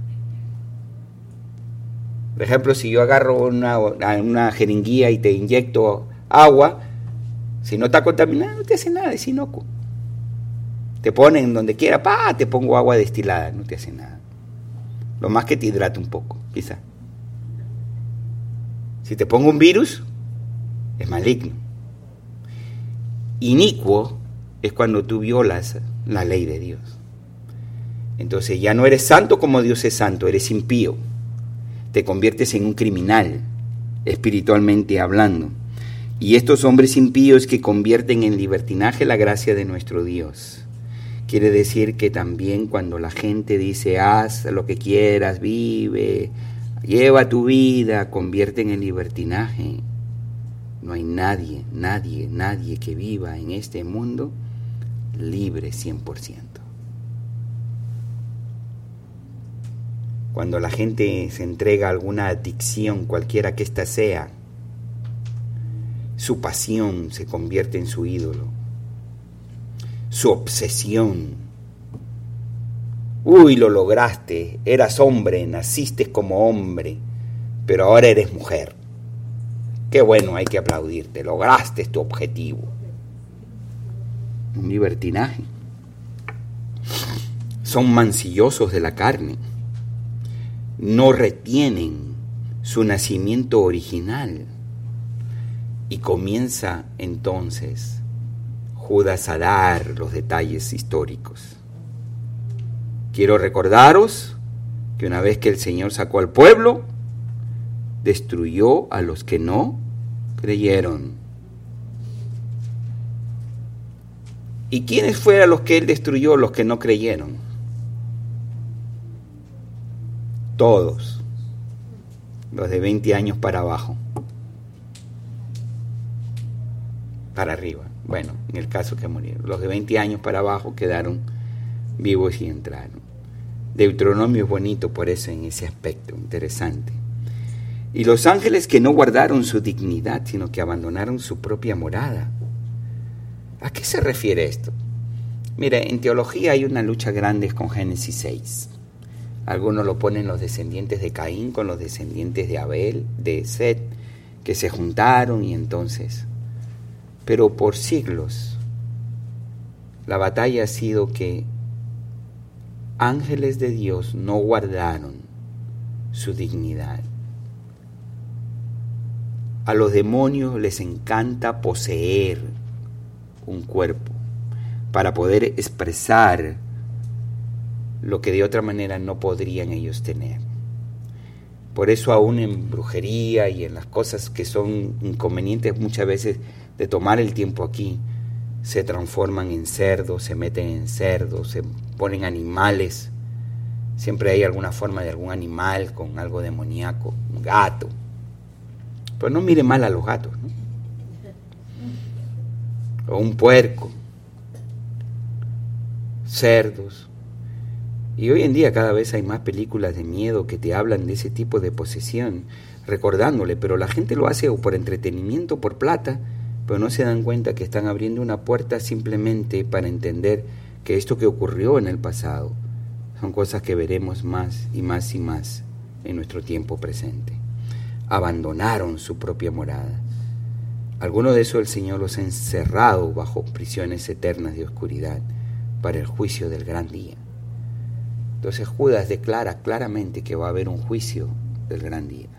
Por ejemplo, si yo agarro una, una jeringuilla y te inyecto agua, si no está contaminada, no te hace nada, es inocuo. Te ponen donde quiera, pa, te pongo agua destilada, no te hace nada. Lo más que te hidrata un poco, quizá. Si te pongo un virus, es maligno. Inicuo es cuando tú violas la ley de Dios. Entonces ya no eres santo como Dios es santo, eres impío. Te conviertes en un criminal, espiritualmente hablando. Y estos hombres impíos que convierten en libertinaje la gracia de nuestro Dios. Quiere decir que también cuando la gente dice, haz lo que quieras, vive, lleva tu vida, convierten en libertinaje. No hay nadie, nadie, nadie que viva en este mundo libre cien por ciento. Cuando la gente se entrega a alguna adicción, cualquiera que ésta sea, su pasión se convierte en su ídolo, su obsesión. Uy, lo lograste, eras hombre, naciste como hombre, pero ahora eres mujer. Qué bueno, hay que aplaudirte, lograste tu objetivo. Un libertinaje. Son mancillosos de la carne. No retienen su nacimiento original. Y comienza entonces Judas a dar los detalles históricos. Quiero recordaros que una vez que el Señor sacó al pueblo, destruyó a los que no creyeron. ¿Y quiénes fueron los que Él destruyó, los que no creyeron? Todos, los de veinte años para abajo, para arriba. Bueno, en el caso que murieron, los de veinte años para abajo quedaron vivos y entraron. Deuteronomio es bonito por eso, en ese aspecto, interesante. Y los ángeles que no guardaron su dignidad, sino que abandonaron su propia morada. ¿A qué se refiere esto? Mire, en teología hay una lucha grande con Génesis seis. Algunos lo ponen los descendientes de Caín con los descendientes de Abel, de Set, que se juntaron y entonces... Pero por siglos la batalla ha sido que ángeles de Dios no guardaron su dignidad. A los demonios les encanta poseer un cuerpo para poder expresar lo que de otra manera no podrían ellos tener. Por eso aún en brujería y en las cosas que son inconvenientes muchas veces de tomar el tiempo aquí, se transforman en cerdos, se meten en cerdos, se ponen animales. Siempre hay alguna forma de algún animal con algo demoníaco, un gato. Pero no mire mal a los gatos, ¿no? o un puerco, cerdos. Y hoy en día cada vez hay más películas de miedo que te hablan de ese tipo de posesión, recordándole, pero la gente lo hace o por entretenimiento, por plata, pero no se dan cuenta que están abriendo una puerta simplemente para entender que esto que ocurrió en el pasado son cosas que veremos más y más y más en nuestro tiempo presente. Abandonaron su propia morada. Algunos de esos el Señor los ha encerrado bajo prisiones eternas de oscuridad para el juicio del gran día. Entonces Judas declara claramente que va a haber un juicio del gran día.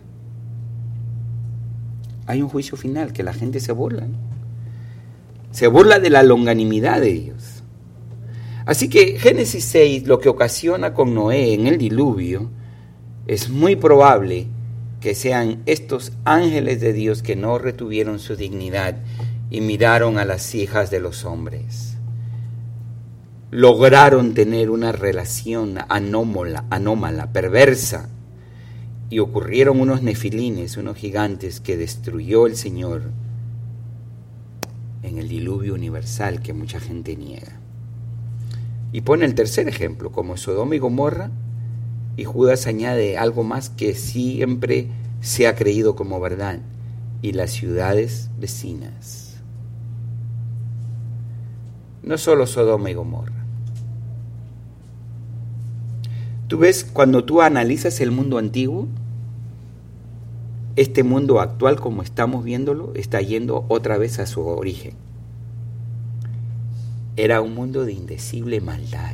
Hay un juicio final que la gente se burla, ¿no? Se burla de la longanimidad de Dios. Así que Génesis seis, lo que ocasiona con Noé en el diluvio, es muy probable que sean estos ángeles de Dios que no retuvieron su dignidad y miraron a las hijas de los hombres. Lograron tener una relación anómala, anómala, perversa, y ocurrieron unos nefilines, unos gigantes que destruyó el Señor en el diluvio universal que mucha gente niega. Y pone el tercer ejemplo, como Sodoma y Gomorra, y Judas añade algo más que siempre se ha creído como verdad, y las ciudades vecinas. No solo Sodoma y Gomorra. Tú ves, cuando tú analizas el mundo antiguo, este mundo actual como estamos viéndolo está yendo otra vez a su origen. Era un mundo de indecible maldad,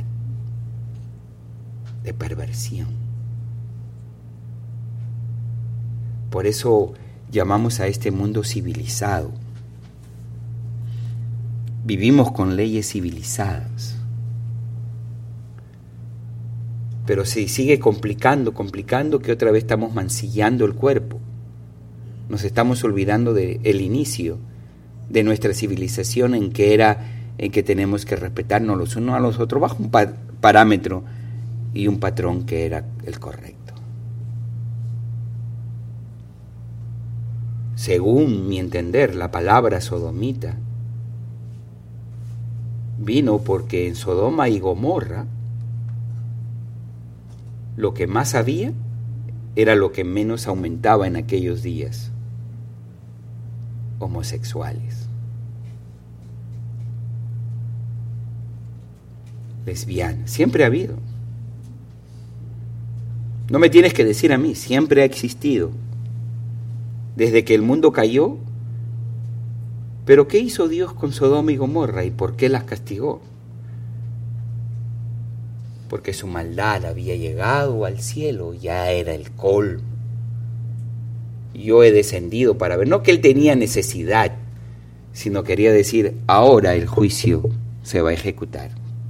de perversión. Por eso llamamos a este mundo civilizado. Vivimos con leyes civilizadas. Pero se sigue complicando, complicando, que otra vez estamos mancillando el cuerpo. Nos estamos olvidando del inicio de nuestra civilización, en que era en que tenemos que respetarnos los unos a los otros bajo un pa- parámetro y un patrón que era el correcto. Según mi entender, la palabra sodomita vino porque en Sodoma y Gomorra lo que más había era lo que menos aumentaba en aquellos días: homosexuales, lesbianas. Siempre ha habido. No me tienes que decir a mí, siempre ha existido. Desde que el mundo cayó. Pero ¿qué hizo Dios con Sodoma y Gomorra y por qué las castigó? Porque su maldad había llegado al cielo, ya era el colmo. Yo he descendido para ver, no que él tenía necesidad, sino quería decir, ahora el juicio se va a ejecutar.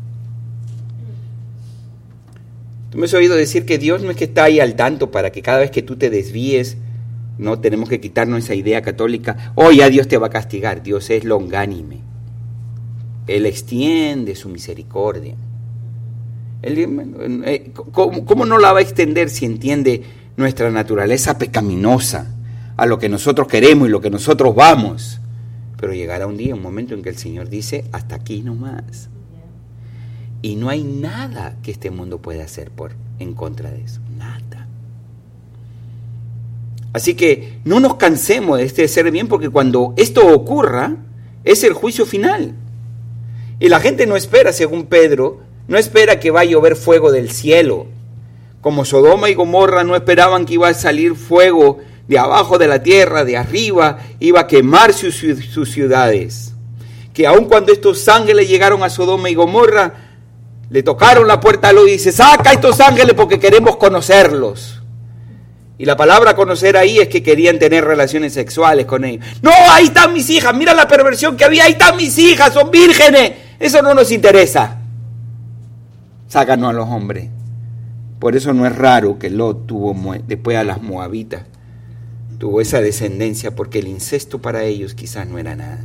Tú me has oído decir que Dios no es que está ahí al tanto para que cada vez que tú te desvíes, no tenemos que quitarnos esa idea católica, oh, ya Dios te va a castigar. Dios es longánime. Él extiende su misericordia. Él, ¿cómo, ¿Cómo no la va a extender si entiende nuestra naturaleza pecaminosa, a lo que nosotros queremos y lo que nosotros vamos? Pero llegará un día, un momento en que el Señor dice, hasta aquí nomás. Y no hay nada que este mundo pueda hacer por, en contra de eso, nada. Así que no nos cansemos de este ser bien, porque cuando esto ocurra, es el juicio final. Y la gente no espera, según Pedro, no espera que va a llover fuego del cielo. Como Sodoma y Gomorra no esperaban que iba a salir fuego de abajo de la tierra, de arriba, iba a quemar sus, sus ciudades. Que aun cuando estos ángeles llegaron a Sodoma y Gomorra, le tocaron la puerta a Lot y dice, saca a estos ángeles porque queremos conocerlos. Y la palabra conocer ahí es que querían tener relaciones sexuales con ellos. No, ahí están mis hijas, mira la perversión que había, ahí están mis hijas, son vírgenes. Eso no nos interesa. Sácanos a los hombres. Por eso no es raro que Lot tuvo, después a las moabitas, tuvo esa descendencia, porque el incesto para ellos quizás no era nada.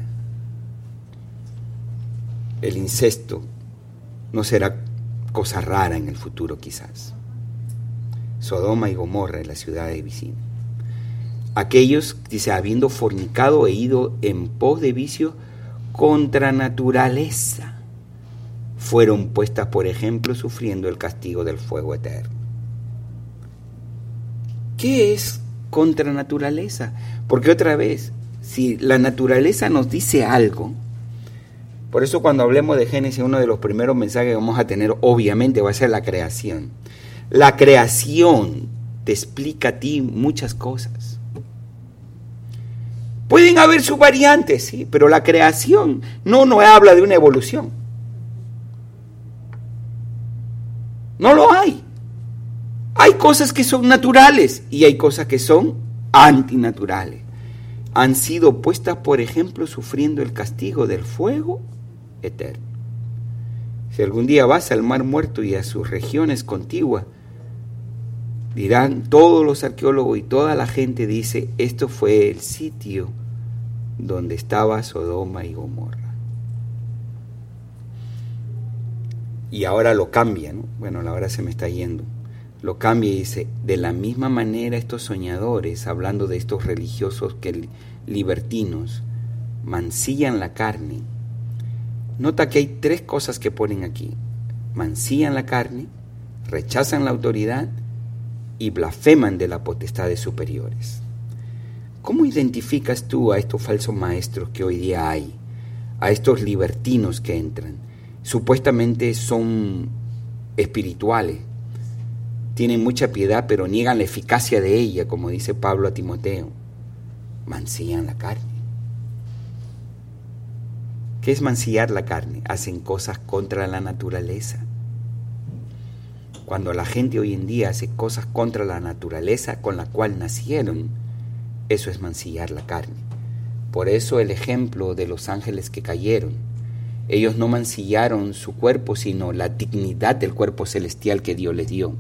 El incesto no será cosa rara en el futuro quizás. Sodoma y Gomorra en la ciudad de vecinos. Aquellos, dice, habiendo fornicado e ido en pos de vicio, contra naturaleza fueron puestas, por ejemplo, sufriendo el castigo del fuego eterno. ¿Qué es contra naturaleza? Porque otra vez, si la naturaleza nos dice algo, por eso cuando hablemos de Génesis, uno de los primeros mensajes que vamos a tener, obviamente, va a ser la creación. La creación te explica a ti muchas cosas. Pueden haber sus variantes, sí, pero la creación no nos habla de una evolución. No lo hay. Hay cosas que son naturales y hay cosas que son antinaturales. Han sido puestas, por ejemplo, sufriendo el castigo del fuego eterno. Si algún día vas al Mar Muerto y a sus regiones contiguas, dirán todos los arqueólogos y toda la gente dice, esto fue el sitio donde estaba Sodoma y Gomorra. Y ahora lo cambia, ¿no? Bueno, la hora se me está yendo. Lo cambia y dice, de la misma manera estos soñadores, hablando de estos religiosos que libertinos, mancillan la carne. Nota que hay tres cosas que ponen aquí. Mancillan la carne, rechazan la autoridad y blasfeman de las potestades superiores. ¿Cómo identificas tú a estos falsos maestros que hoy día hay? A estos libertinos que entran. Supuestamente son espirituales, tienen mucha piedad, pero niegan la eficacia de ella, como dice Pablo a Timoteo. Mancillan la carne. ¿Qué es mancillar la carne? Hacen cosas contra la naturaleza. Cuando la gente hoy en día hace cosas contra la naturaleza con la cual nacieron, eso es mancillar la carne. Por eso el ejemplo de los ángeles que cayeron. Ellos no mancillaron su cuerpo, sino la dignidad del cuerpo celestial que Dios les dio.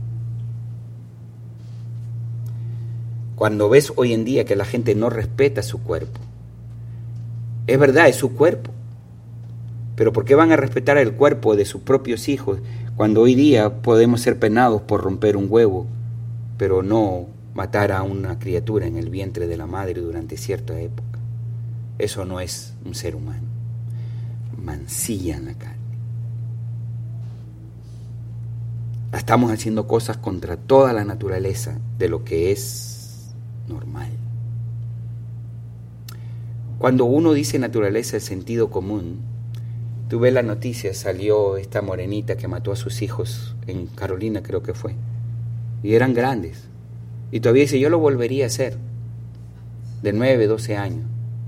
Cuando ves hoy en día que la gente no respeta su cuerpo, es verdad, es su cuerpo, pero ¿por qué van a respetar el cuerpo de sus propios hijos cuando hoy día podemos ser penados por romper un huevo, pero no matar a una criatura en el vientre de la madre durante cierta época? Eso no es un ser humano. Mancillan la carne. Estamos haciendo cosas contra toda la naturaleza de lo que es normal. Cuando uno dice naturaleza, es sentido común. Tú ves la noticia, salió esta morenita que mató a sus hijos en Carolina, creo que fue, y eran grandes, y todavía dice, yo lo volvería a hacer, de nueve, doce años.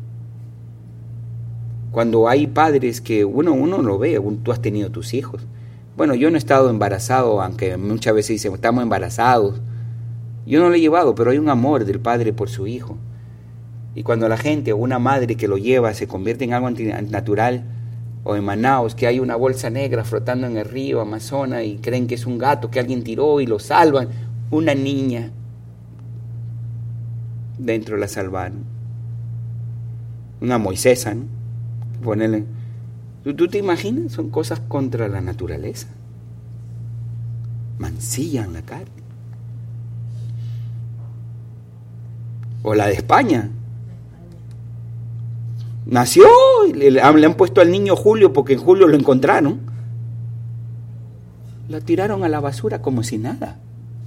Cuando hay padres que uno, uno lo ve, tú has tenido tus hijos. Bueno, yo no he estado embarazado, aunque muchas veces dicen, estamos embarazados. Yo no lo he llevado, pero hay un amor del padre por su hijo. Y cuando la gente o una madre que lo lleva se convierte en algo antinatural, o en Manaus, que hay una bolsa negra flotando en el río Amazonas y creen que es un gato que alguien tiró y lo salvan, una niña dentro la salvaron. Una Moisesa, ¿no? Ponerle, ¿tú, ¿tú te imaginas? Son cosas contra la naturaleza. Mancillan la carne. O la de España. Nació y le, le han puesto al niño Julio porque en julio lo encontraron. Lo tiraron a la basura como si nada.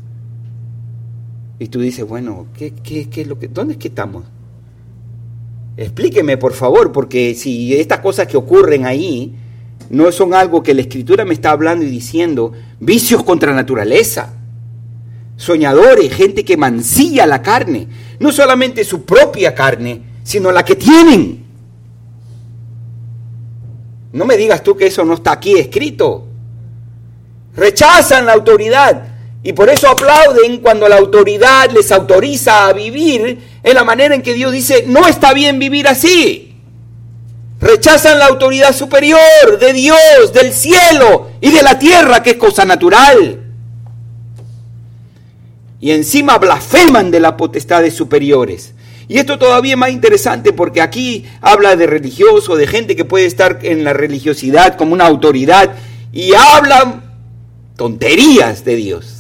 Y tú dices, bueno, ¿qué, qué, qué es lo que, ¿dónde es que estamos? Explíqueme, por favor, porque si estas cosas que ocurren ahí no son algo que la Escritura me está hablando y diciendo, vicios contra naturaleza, soñadores, gente que mancilla la carne, no solamente su propia carne, sino la que tienen. No me digas tú que eso no está aquí escrito. Rechazan la autoridad y por eso aplauden cuando la autoridad les autoriza a vivir en la manera en que Dios dice, no está bien vivir así. Rechazan la autoridad superior de Dios, del cielo y de la tierra, que es cosa natural. Y encima blasfeman de las potestades superiores. Y esto todavía es más interesante porque aquí habla de religioso, de gente que puede estar en la religiosidad como una autoridad y hablan tonterías de Dios.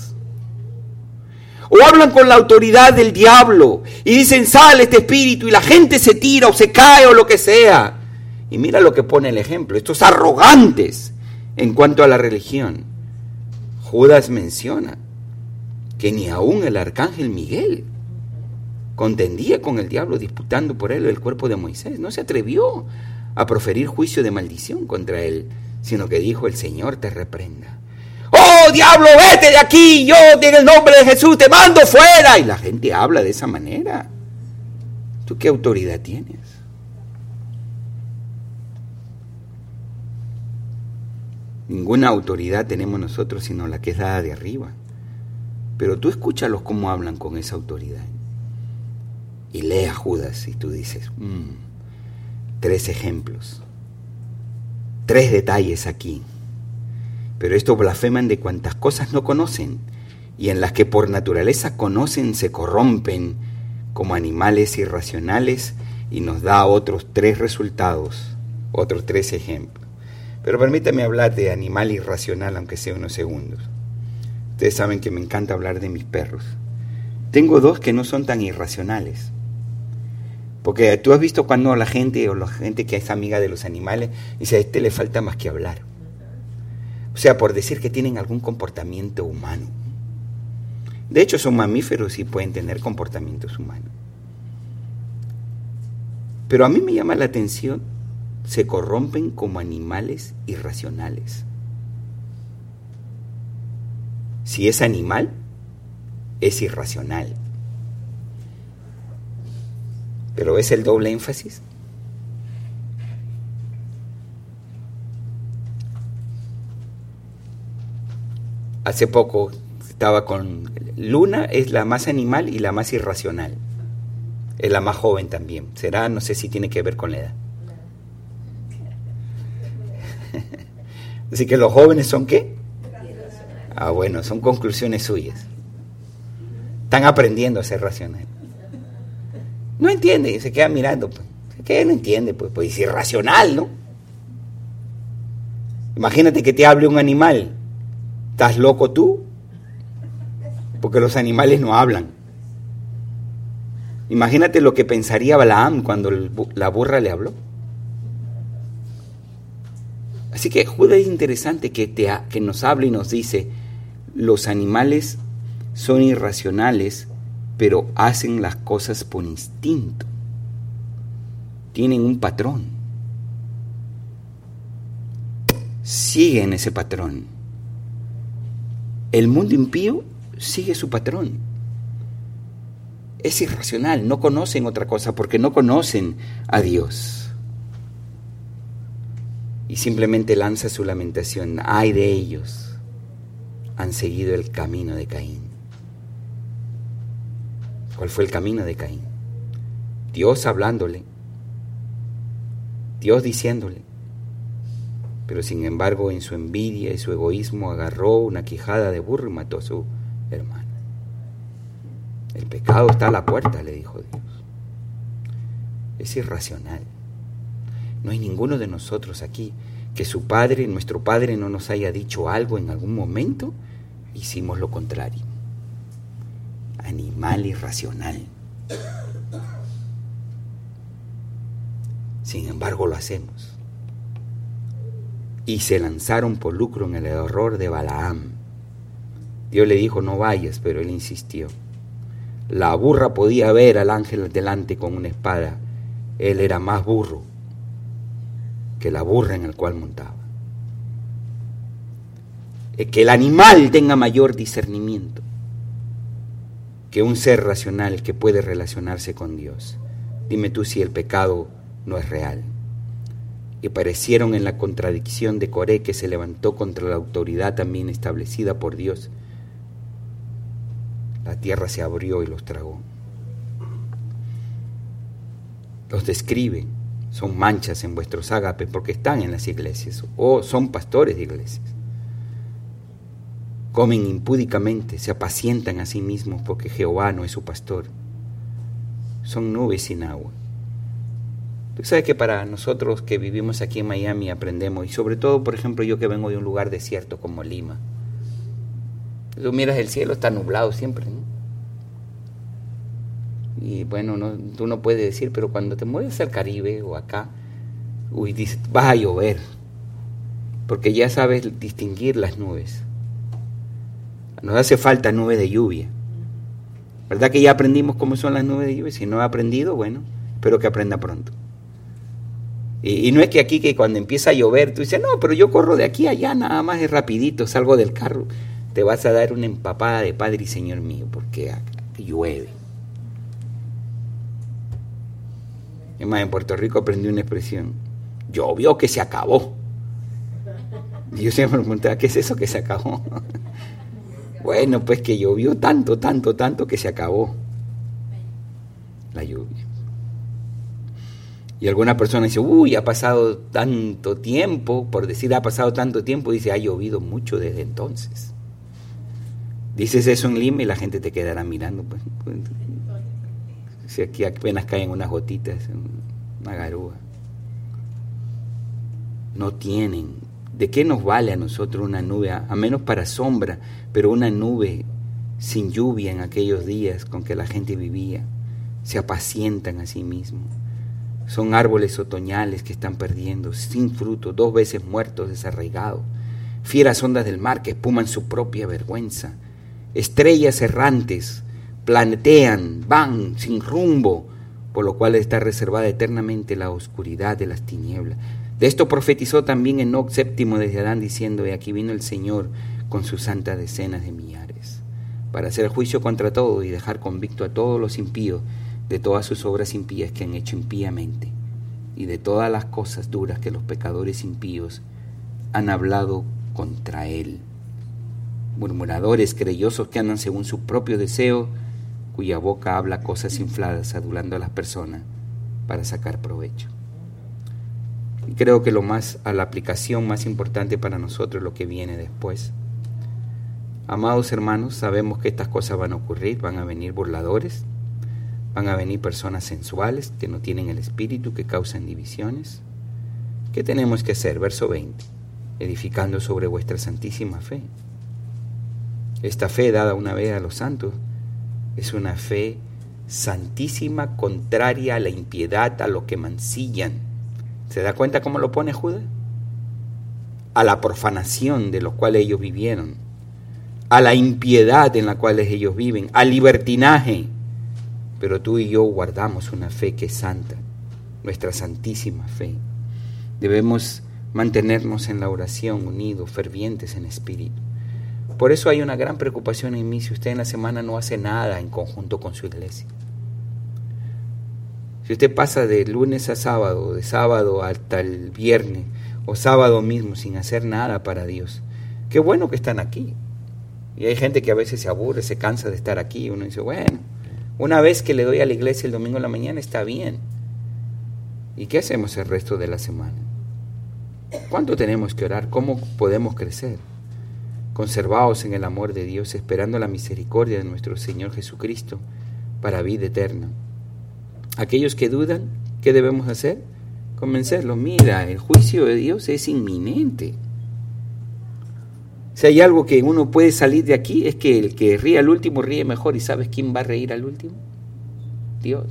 O hablan con la autoridad del diablo y dicen, sale este espíritu, y la gente se tira o se cae o lo que sea. Y mira lo que pone el ejemplo, estos arrogantes en cuanto a la religión. Judas menciona que ni aún el arcángel Miguel contendía con el diablo disputando por él el cuerpo de Moisés. No se atrevió a proferir juicio de maldición contra él, sino que dijo: el Señor te reprenda. ¡Oh, diablo, vete de aquí! Yo, en el nombre de Jesús, te mando fuera. Y la gente habla de esa manera. ¿Tú qué autoridad tienes? Ninguna autoridad tenemos nosotros sino la que es dada de arriba. Pero tú escúchalos cómo hablan con esa autoridad. Y lee a Judas y tú dices, mmm, tres ejemplos, tres detalles aquí. Pero estos blasfeman de cuantas cosas no conocen, y en las que por naturaleza conocen se corrompen como animales irracionales, y nos da otros tres resultados, otros tres ejemplos. Pero permítame hablar de animal irracional, aunque sea unos segundos. Ustedes saben que me encanta hablar de mis perros. Tengo dos que no son tan irracionales. Porque tú has visto cuando la gente o la gente que es amiga de los animales dice: a este le falta más que hablar. O sea, por decir que tienen algún comportamiento humano. De hecho, son mamíferos y pueden tener comportamientos humanos. Pero a mí me llama la atención, se corrompen como animales irracionales. Si es animal, es irracional. ¿Pero es el doble énfasis? Hace poco estaba con Luna, es la más animal y la más irracional. Es la más joven también. Será, no sé si tiene que ver con la edad. Así que los jóvenes son ¿qué? Ah, bueno, son conclusiones suyas. Están aprendiendo a ser racionales. No entiende, se queda mirando. Pues. ¿Qué no entiende? Pues, pues es irracional, ¿no? Imagínate que te hable un animal. ¿Estás loco tú? Porque los animales no hablan. Imagínate lo que pensaría Balaam cuando el, la burra le habló. Así que Judas es interesante que, te, que nos hable y nos dice: los animales son irracionales, pero hacen las cosas por instinto. Tienen un patrón. Siguen ese patrón. El mundo impío sigue su patrón. Es irracional, no conocen otra cosa porque no conocen a Dios. Y simplemente lanza su lamentación: ay de ellos, han seguido el camino de Caín. ¿Cuál fue el camino de Caín? Dios hablándole, Dios diciéndole, pero sin embargo en su envidia y su egoísmo agarró una quijada de burro y mató a su hermano. El pecado está a la puerta, le dijo Dios. Es irracional. No hay ninguno de nosotros aquí que su padre, nuestro padre, no nos haya dicho algo en algún momento, hicimos lo contrario. Animal irracional. Sin embargo lo hacemos. Y se lanzaron por lucro en el error de Balaam. Dios le dijo: no vayas, pero él insistió. La burra podía ver al ángel delante con una espada. Él era más burro que la burra en el cual montaba. Que el animal tenga mayor discernimiento que un ser racional que puede relacionarse con Dios. Dime tú si el pecado no es real. Y parecieron en la contradicción de Coré, que se levantó contra la autoridad también establecida por Dios. La tierra se abrió y los tragó. Los describe, son manchas en vuestros ágapes porque están en las iglesias o son pastores de iglesias. Comen impúdicamente, se apacientan a sí mismos porque Jehová no es su pastor. Son nubes sin agua. Tú sabes que para nosotros que vivimos aquí en Miami aprendemos, y sobre todo, por ejemplo, yo que vengo de un lugar desierto como Lima. Tú miras el cielo, está nublado siempre, ¿no? Y bueno, no, tú no puedes decir, pero cuando te mueves al Caribe o acá, Uy, dice, vas a llover, porque ya sabes distinguir las nubes. Nos hace falta nubes de lluvia. ¿Verdad que ya aprendimos cómo son las nubes de lluvia? Si no ha aprendido, bueno, espero que aprenda pronto. Y, y no es que aquí que cuando empieza a llover, tú dices, no, pero yo corro de aquí a allá, nada más es rapidito, salgo del carro. Te vas a dar una empapada de Padre y Señor mío, porque llueve. Es más, en Puerto Rico aprendí una expresión, llovió que se acabó. Y yo siempre me preguntaba, ¿qué es eso que se acabó? Bueno, pues que llovió tanto, tanto, tanto que se acabó la lluvia. Y alguna persona dice, uy, ha pasado tanto tiempo, por decir ha pasado tanto tiempo, dice, ha llovido mucho desde entonces. Dices eso en Lima y la gente te quedará mirando. Pues, pues, si aquí apenas caen unas gotitas, una garúa. No tienen. ¿De qué nos vale a nosotros una nube? A menos para sombra, pero una nube sin lluvia en aquellos días con que la gente vivía. Se apacientan a sí mismos. Son árboles otoñales que están perdiendo, sin fruto, dos veces muertos, desarraigados. Fieras ondas del mar que espuman su propia vergüenza. Estrellas errantes planetean, van sin rumbo, por lo cual está reservada eternamente la oscuridad de las tinieblas. De esto profetizó también Enoc séptimo desde Adán, diciendo, y aquí vino el Señor con sus santas decenas de millares, para hacer juicio contra todo y dejar convicto a todos los impíos de todas sus obras impías que han hecho impíamente, y de todas las cosas duras que los pecadores impíos han hablado contra él. Murmuradores, querellosos que andan según su propio deseo, cuya boca habla cosas infladas, adulando a las personas para sacar provecho. Y creo que lo más, a la aplicación más importante para nosotros es lo que viene después. Amados hermanos, sabemos que estas cosas van a ocurrir, van a venir burladores, van a venir personas sensuales que no tienen el espíritu, que causan divisiones. ¿Qué tenemos que hacer? Verso veinte. Edificando sobre vuestra santísima fe. Esta fe dada una vez a los santos es una fe santísima, contraria a la impiedad, a lo que mancillan. ¿Se da cuenta cómo lo pone Judas? A la profanación de los cuales ellos vivieron, a la impiedad en la cual ellos viven, al libertinaje. Pero tú y yo guardamos una fe que es santa, nuestra santísima fe. Debemos mantenernos en la oración, unidos, fervientes en espíritu. Por eso hay una gran preocupación en mí si usted en la semana no hace nada en conjunto con su iglesia. Si usted pasa de lunes a sábado, de sábado hasta el viernes, o sábado mismo sin hacer nada para Dios, qué bueno que están aquí. Y hay gente que a veces se aburre, se cansa de estar aquí, y uno dice, bueno, una vez que le doy a la iglesia el domingo en la mañana está bien. ¿Y qué hacemos el resto de la semana? ¿Cuánto tenemos que orar? ¿Cómo podemos crecer? Conservados en el amor de Dios, esperando la misericordia de nuestro Señor Jesucristo para vida eterna. Aquellos que dudan, ¿qué debemos hacer? Convencerlos. Mira, el juicio de Dios es inminente. Si hay algo que uno puede salir de aquí, es que el que ríe al último ríe mejor. ¿Y sabes quién va a reír al último? Dios.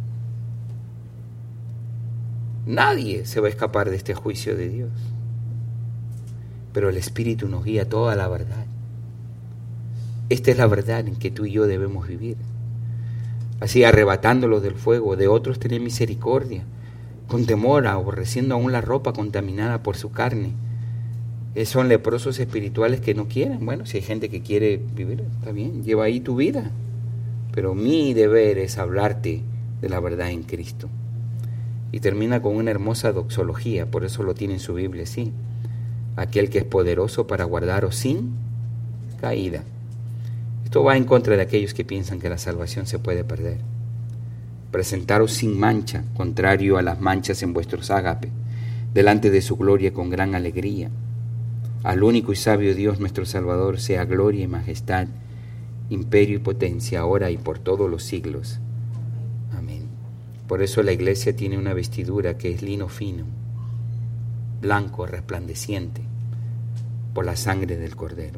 Nadie se va a escapar de este juicio de Dios. Pero el Espíritu nos guía toda la verdad. Esta es la verdad en que tú y yo debemos vivir. Así, arrebatándolos del fuego, de otros tener misericordia, con temor, aborreciendo aún la ropa contaminada por su carne. Son leprosos espirituales que no quieren. Bueno, si hay gente que quiere vivir, está bien, lleva ahí tu vida. Pero mi deber es hablarte de la verdad en Cristo. Y termina con una hermosa doxología, por eso lo tiene en su Biblia, sí. Aquel que es poderoso para guardaros sin caída. Esto va en contra de aquellos que piensan que la salvación se puede perder. Presentaros sin mancha, contrario a las manchas en vuestros ágapes, delante de su gloria con gran alegría. Al único y sabio Dios nuestro Salvador sea gloria y majestad, imperio y potencia, ahora y por todos los siglos. Amén. Por eso la iglesia tiene una vestidura que es lino fino, blanco, resplandeciente, por la sangre del Cordero.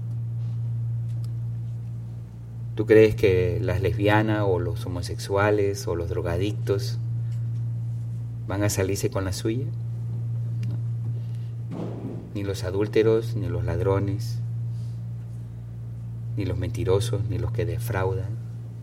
¿Tú crees que las lesbianas o los homosexuales o los drogadictos van a salirse con la suya? Ni los adúlteros, ni los ladrones, ni los mentirosos, ni los que defraudan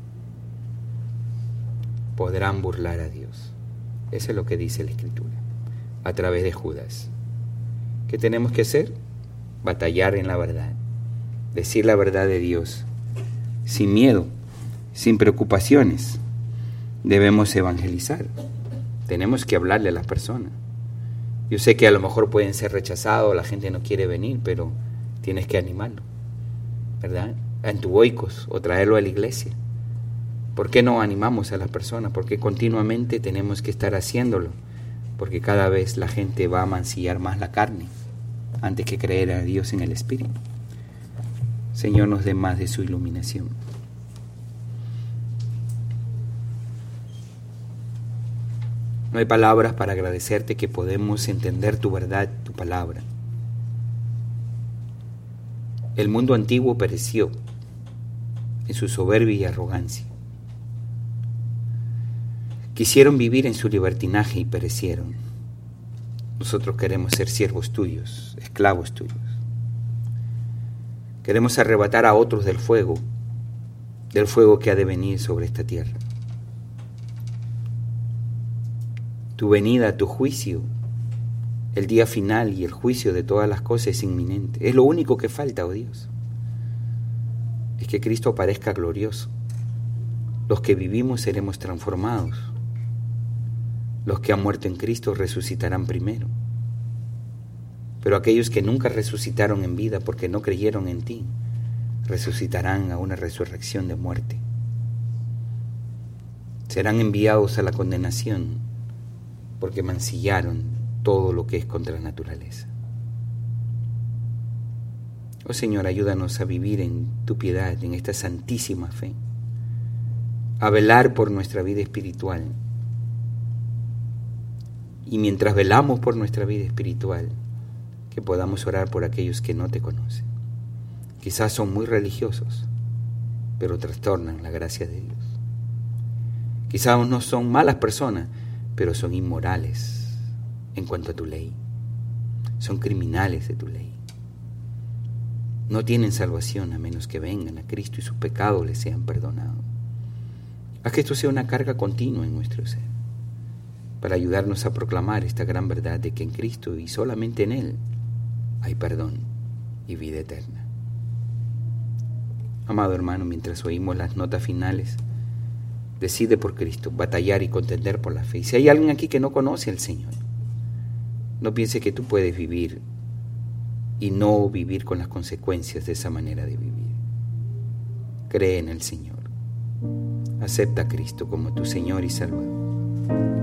podrán burlar a Dios. Eso es lo que dice la Escritura, a través de Judas. ¿Qué tenemos que hacer? Batallar en la verdad, decir la verdad de Dios, sin miedo, sin preocupaciones. Debemos evangelizar, tenemos que hablarle a las personas. Yo sé que a lo mejor pueden ser rechazados, la gente no quiere venir, pero tienes que animarlo, ¿verdad? Antuboicos, o traerlo a la iglesia. ¿Por qué no animamos a las personas? Porque continuamente tenemos que estar haciéndolo, porque cada vez la gente va a mancillar más la carne antes que creer a Dios en el Espíritu. Señor, nos dé más de su iluminación. No hay palabras para agradecerte que podemos entender tu verdad, tu palabra. El mundo antiguo pereció en su soberbia y arrogancia. Quisieron vivir en su libertinaje y perecieron. Nosotros queremos ser siervos tuyos, esclavos tuyos. Queremos arrebatar a otros del fuego, del fuego que ha de venir sobre esta tierra. Tu venida, tu juicio, el día final y el juicio de todas las cosas es inminente. Es lo único que falta, oh Dios. Es que Cristo aparezca glorioso. Los que vivimos seremos transformados. Los que han muerto en Cristo resucitarán primero. Pero aquellos que nunca resucitaron en vida porque no creyeron en ti, resucitarán a una resurrección de muerte. Serán enviados a la condenación porque mancillaron todo lo que es contra la naturaleza. Oh Señor, ayúdanos a vivir en tu piedad, en esta santísima fe, a velar por nuestra vida espiritual. Y mientras velamos por nuestra vida espiritual, que podamos orar por aquellos que no te conocen. Quizás son muy religiosos, pero trastornan la gracia de Dios. Quizás no son malas personas, pero son inmorales en cuanto a tu ley. Son criminales de tu ley. No tienen salvación a menos que vengan a Cristo y sus pecados les sean perdonados. Haz que esto sea una carga continua en nuestro ser, para ayudarnos a proclamar esta gran verdad de que en Cristo y solamente en Él hay perdón y vida eterna. Amado hermano, mientras oímos las notas finales, decide por Cristo, batallar y contender por la fe. Y si hay alguien aquí que no conoce al Señor, no piense que tú puedes vivir y no vivir con las consecuencias de esa manera de vivir. Cree en el Señor. Acepta a Cristo como tu Señor y Salvador.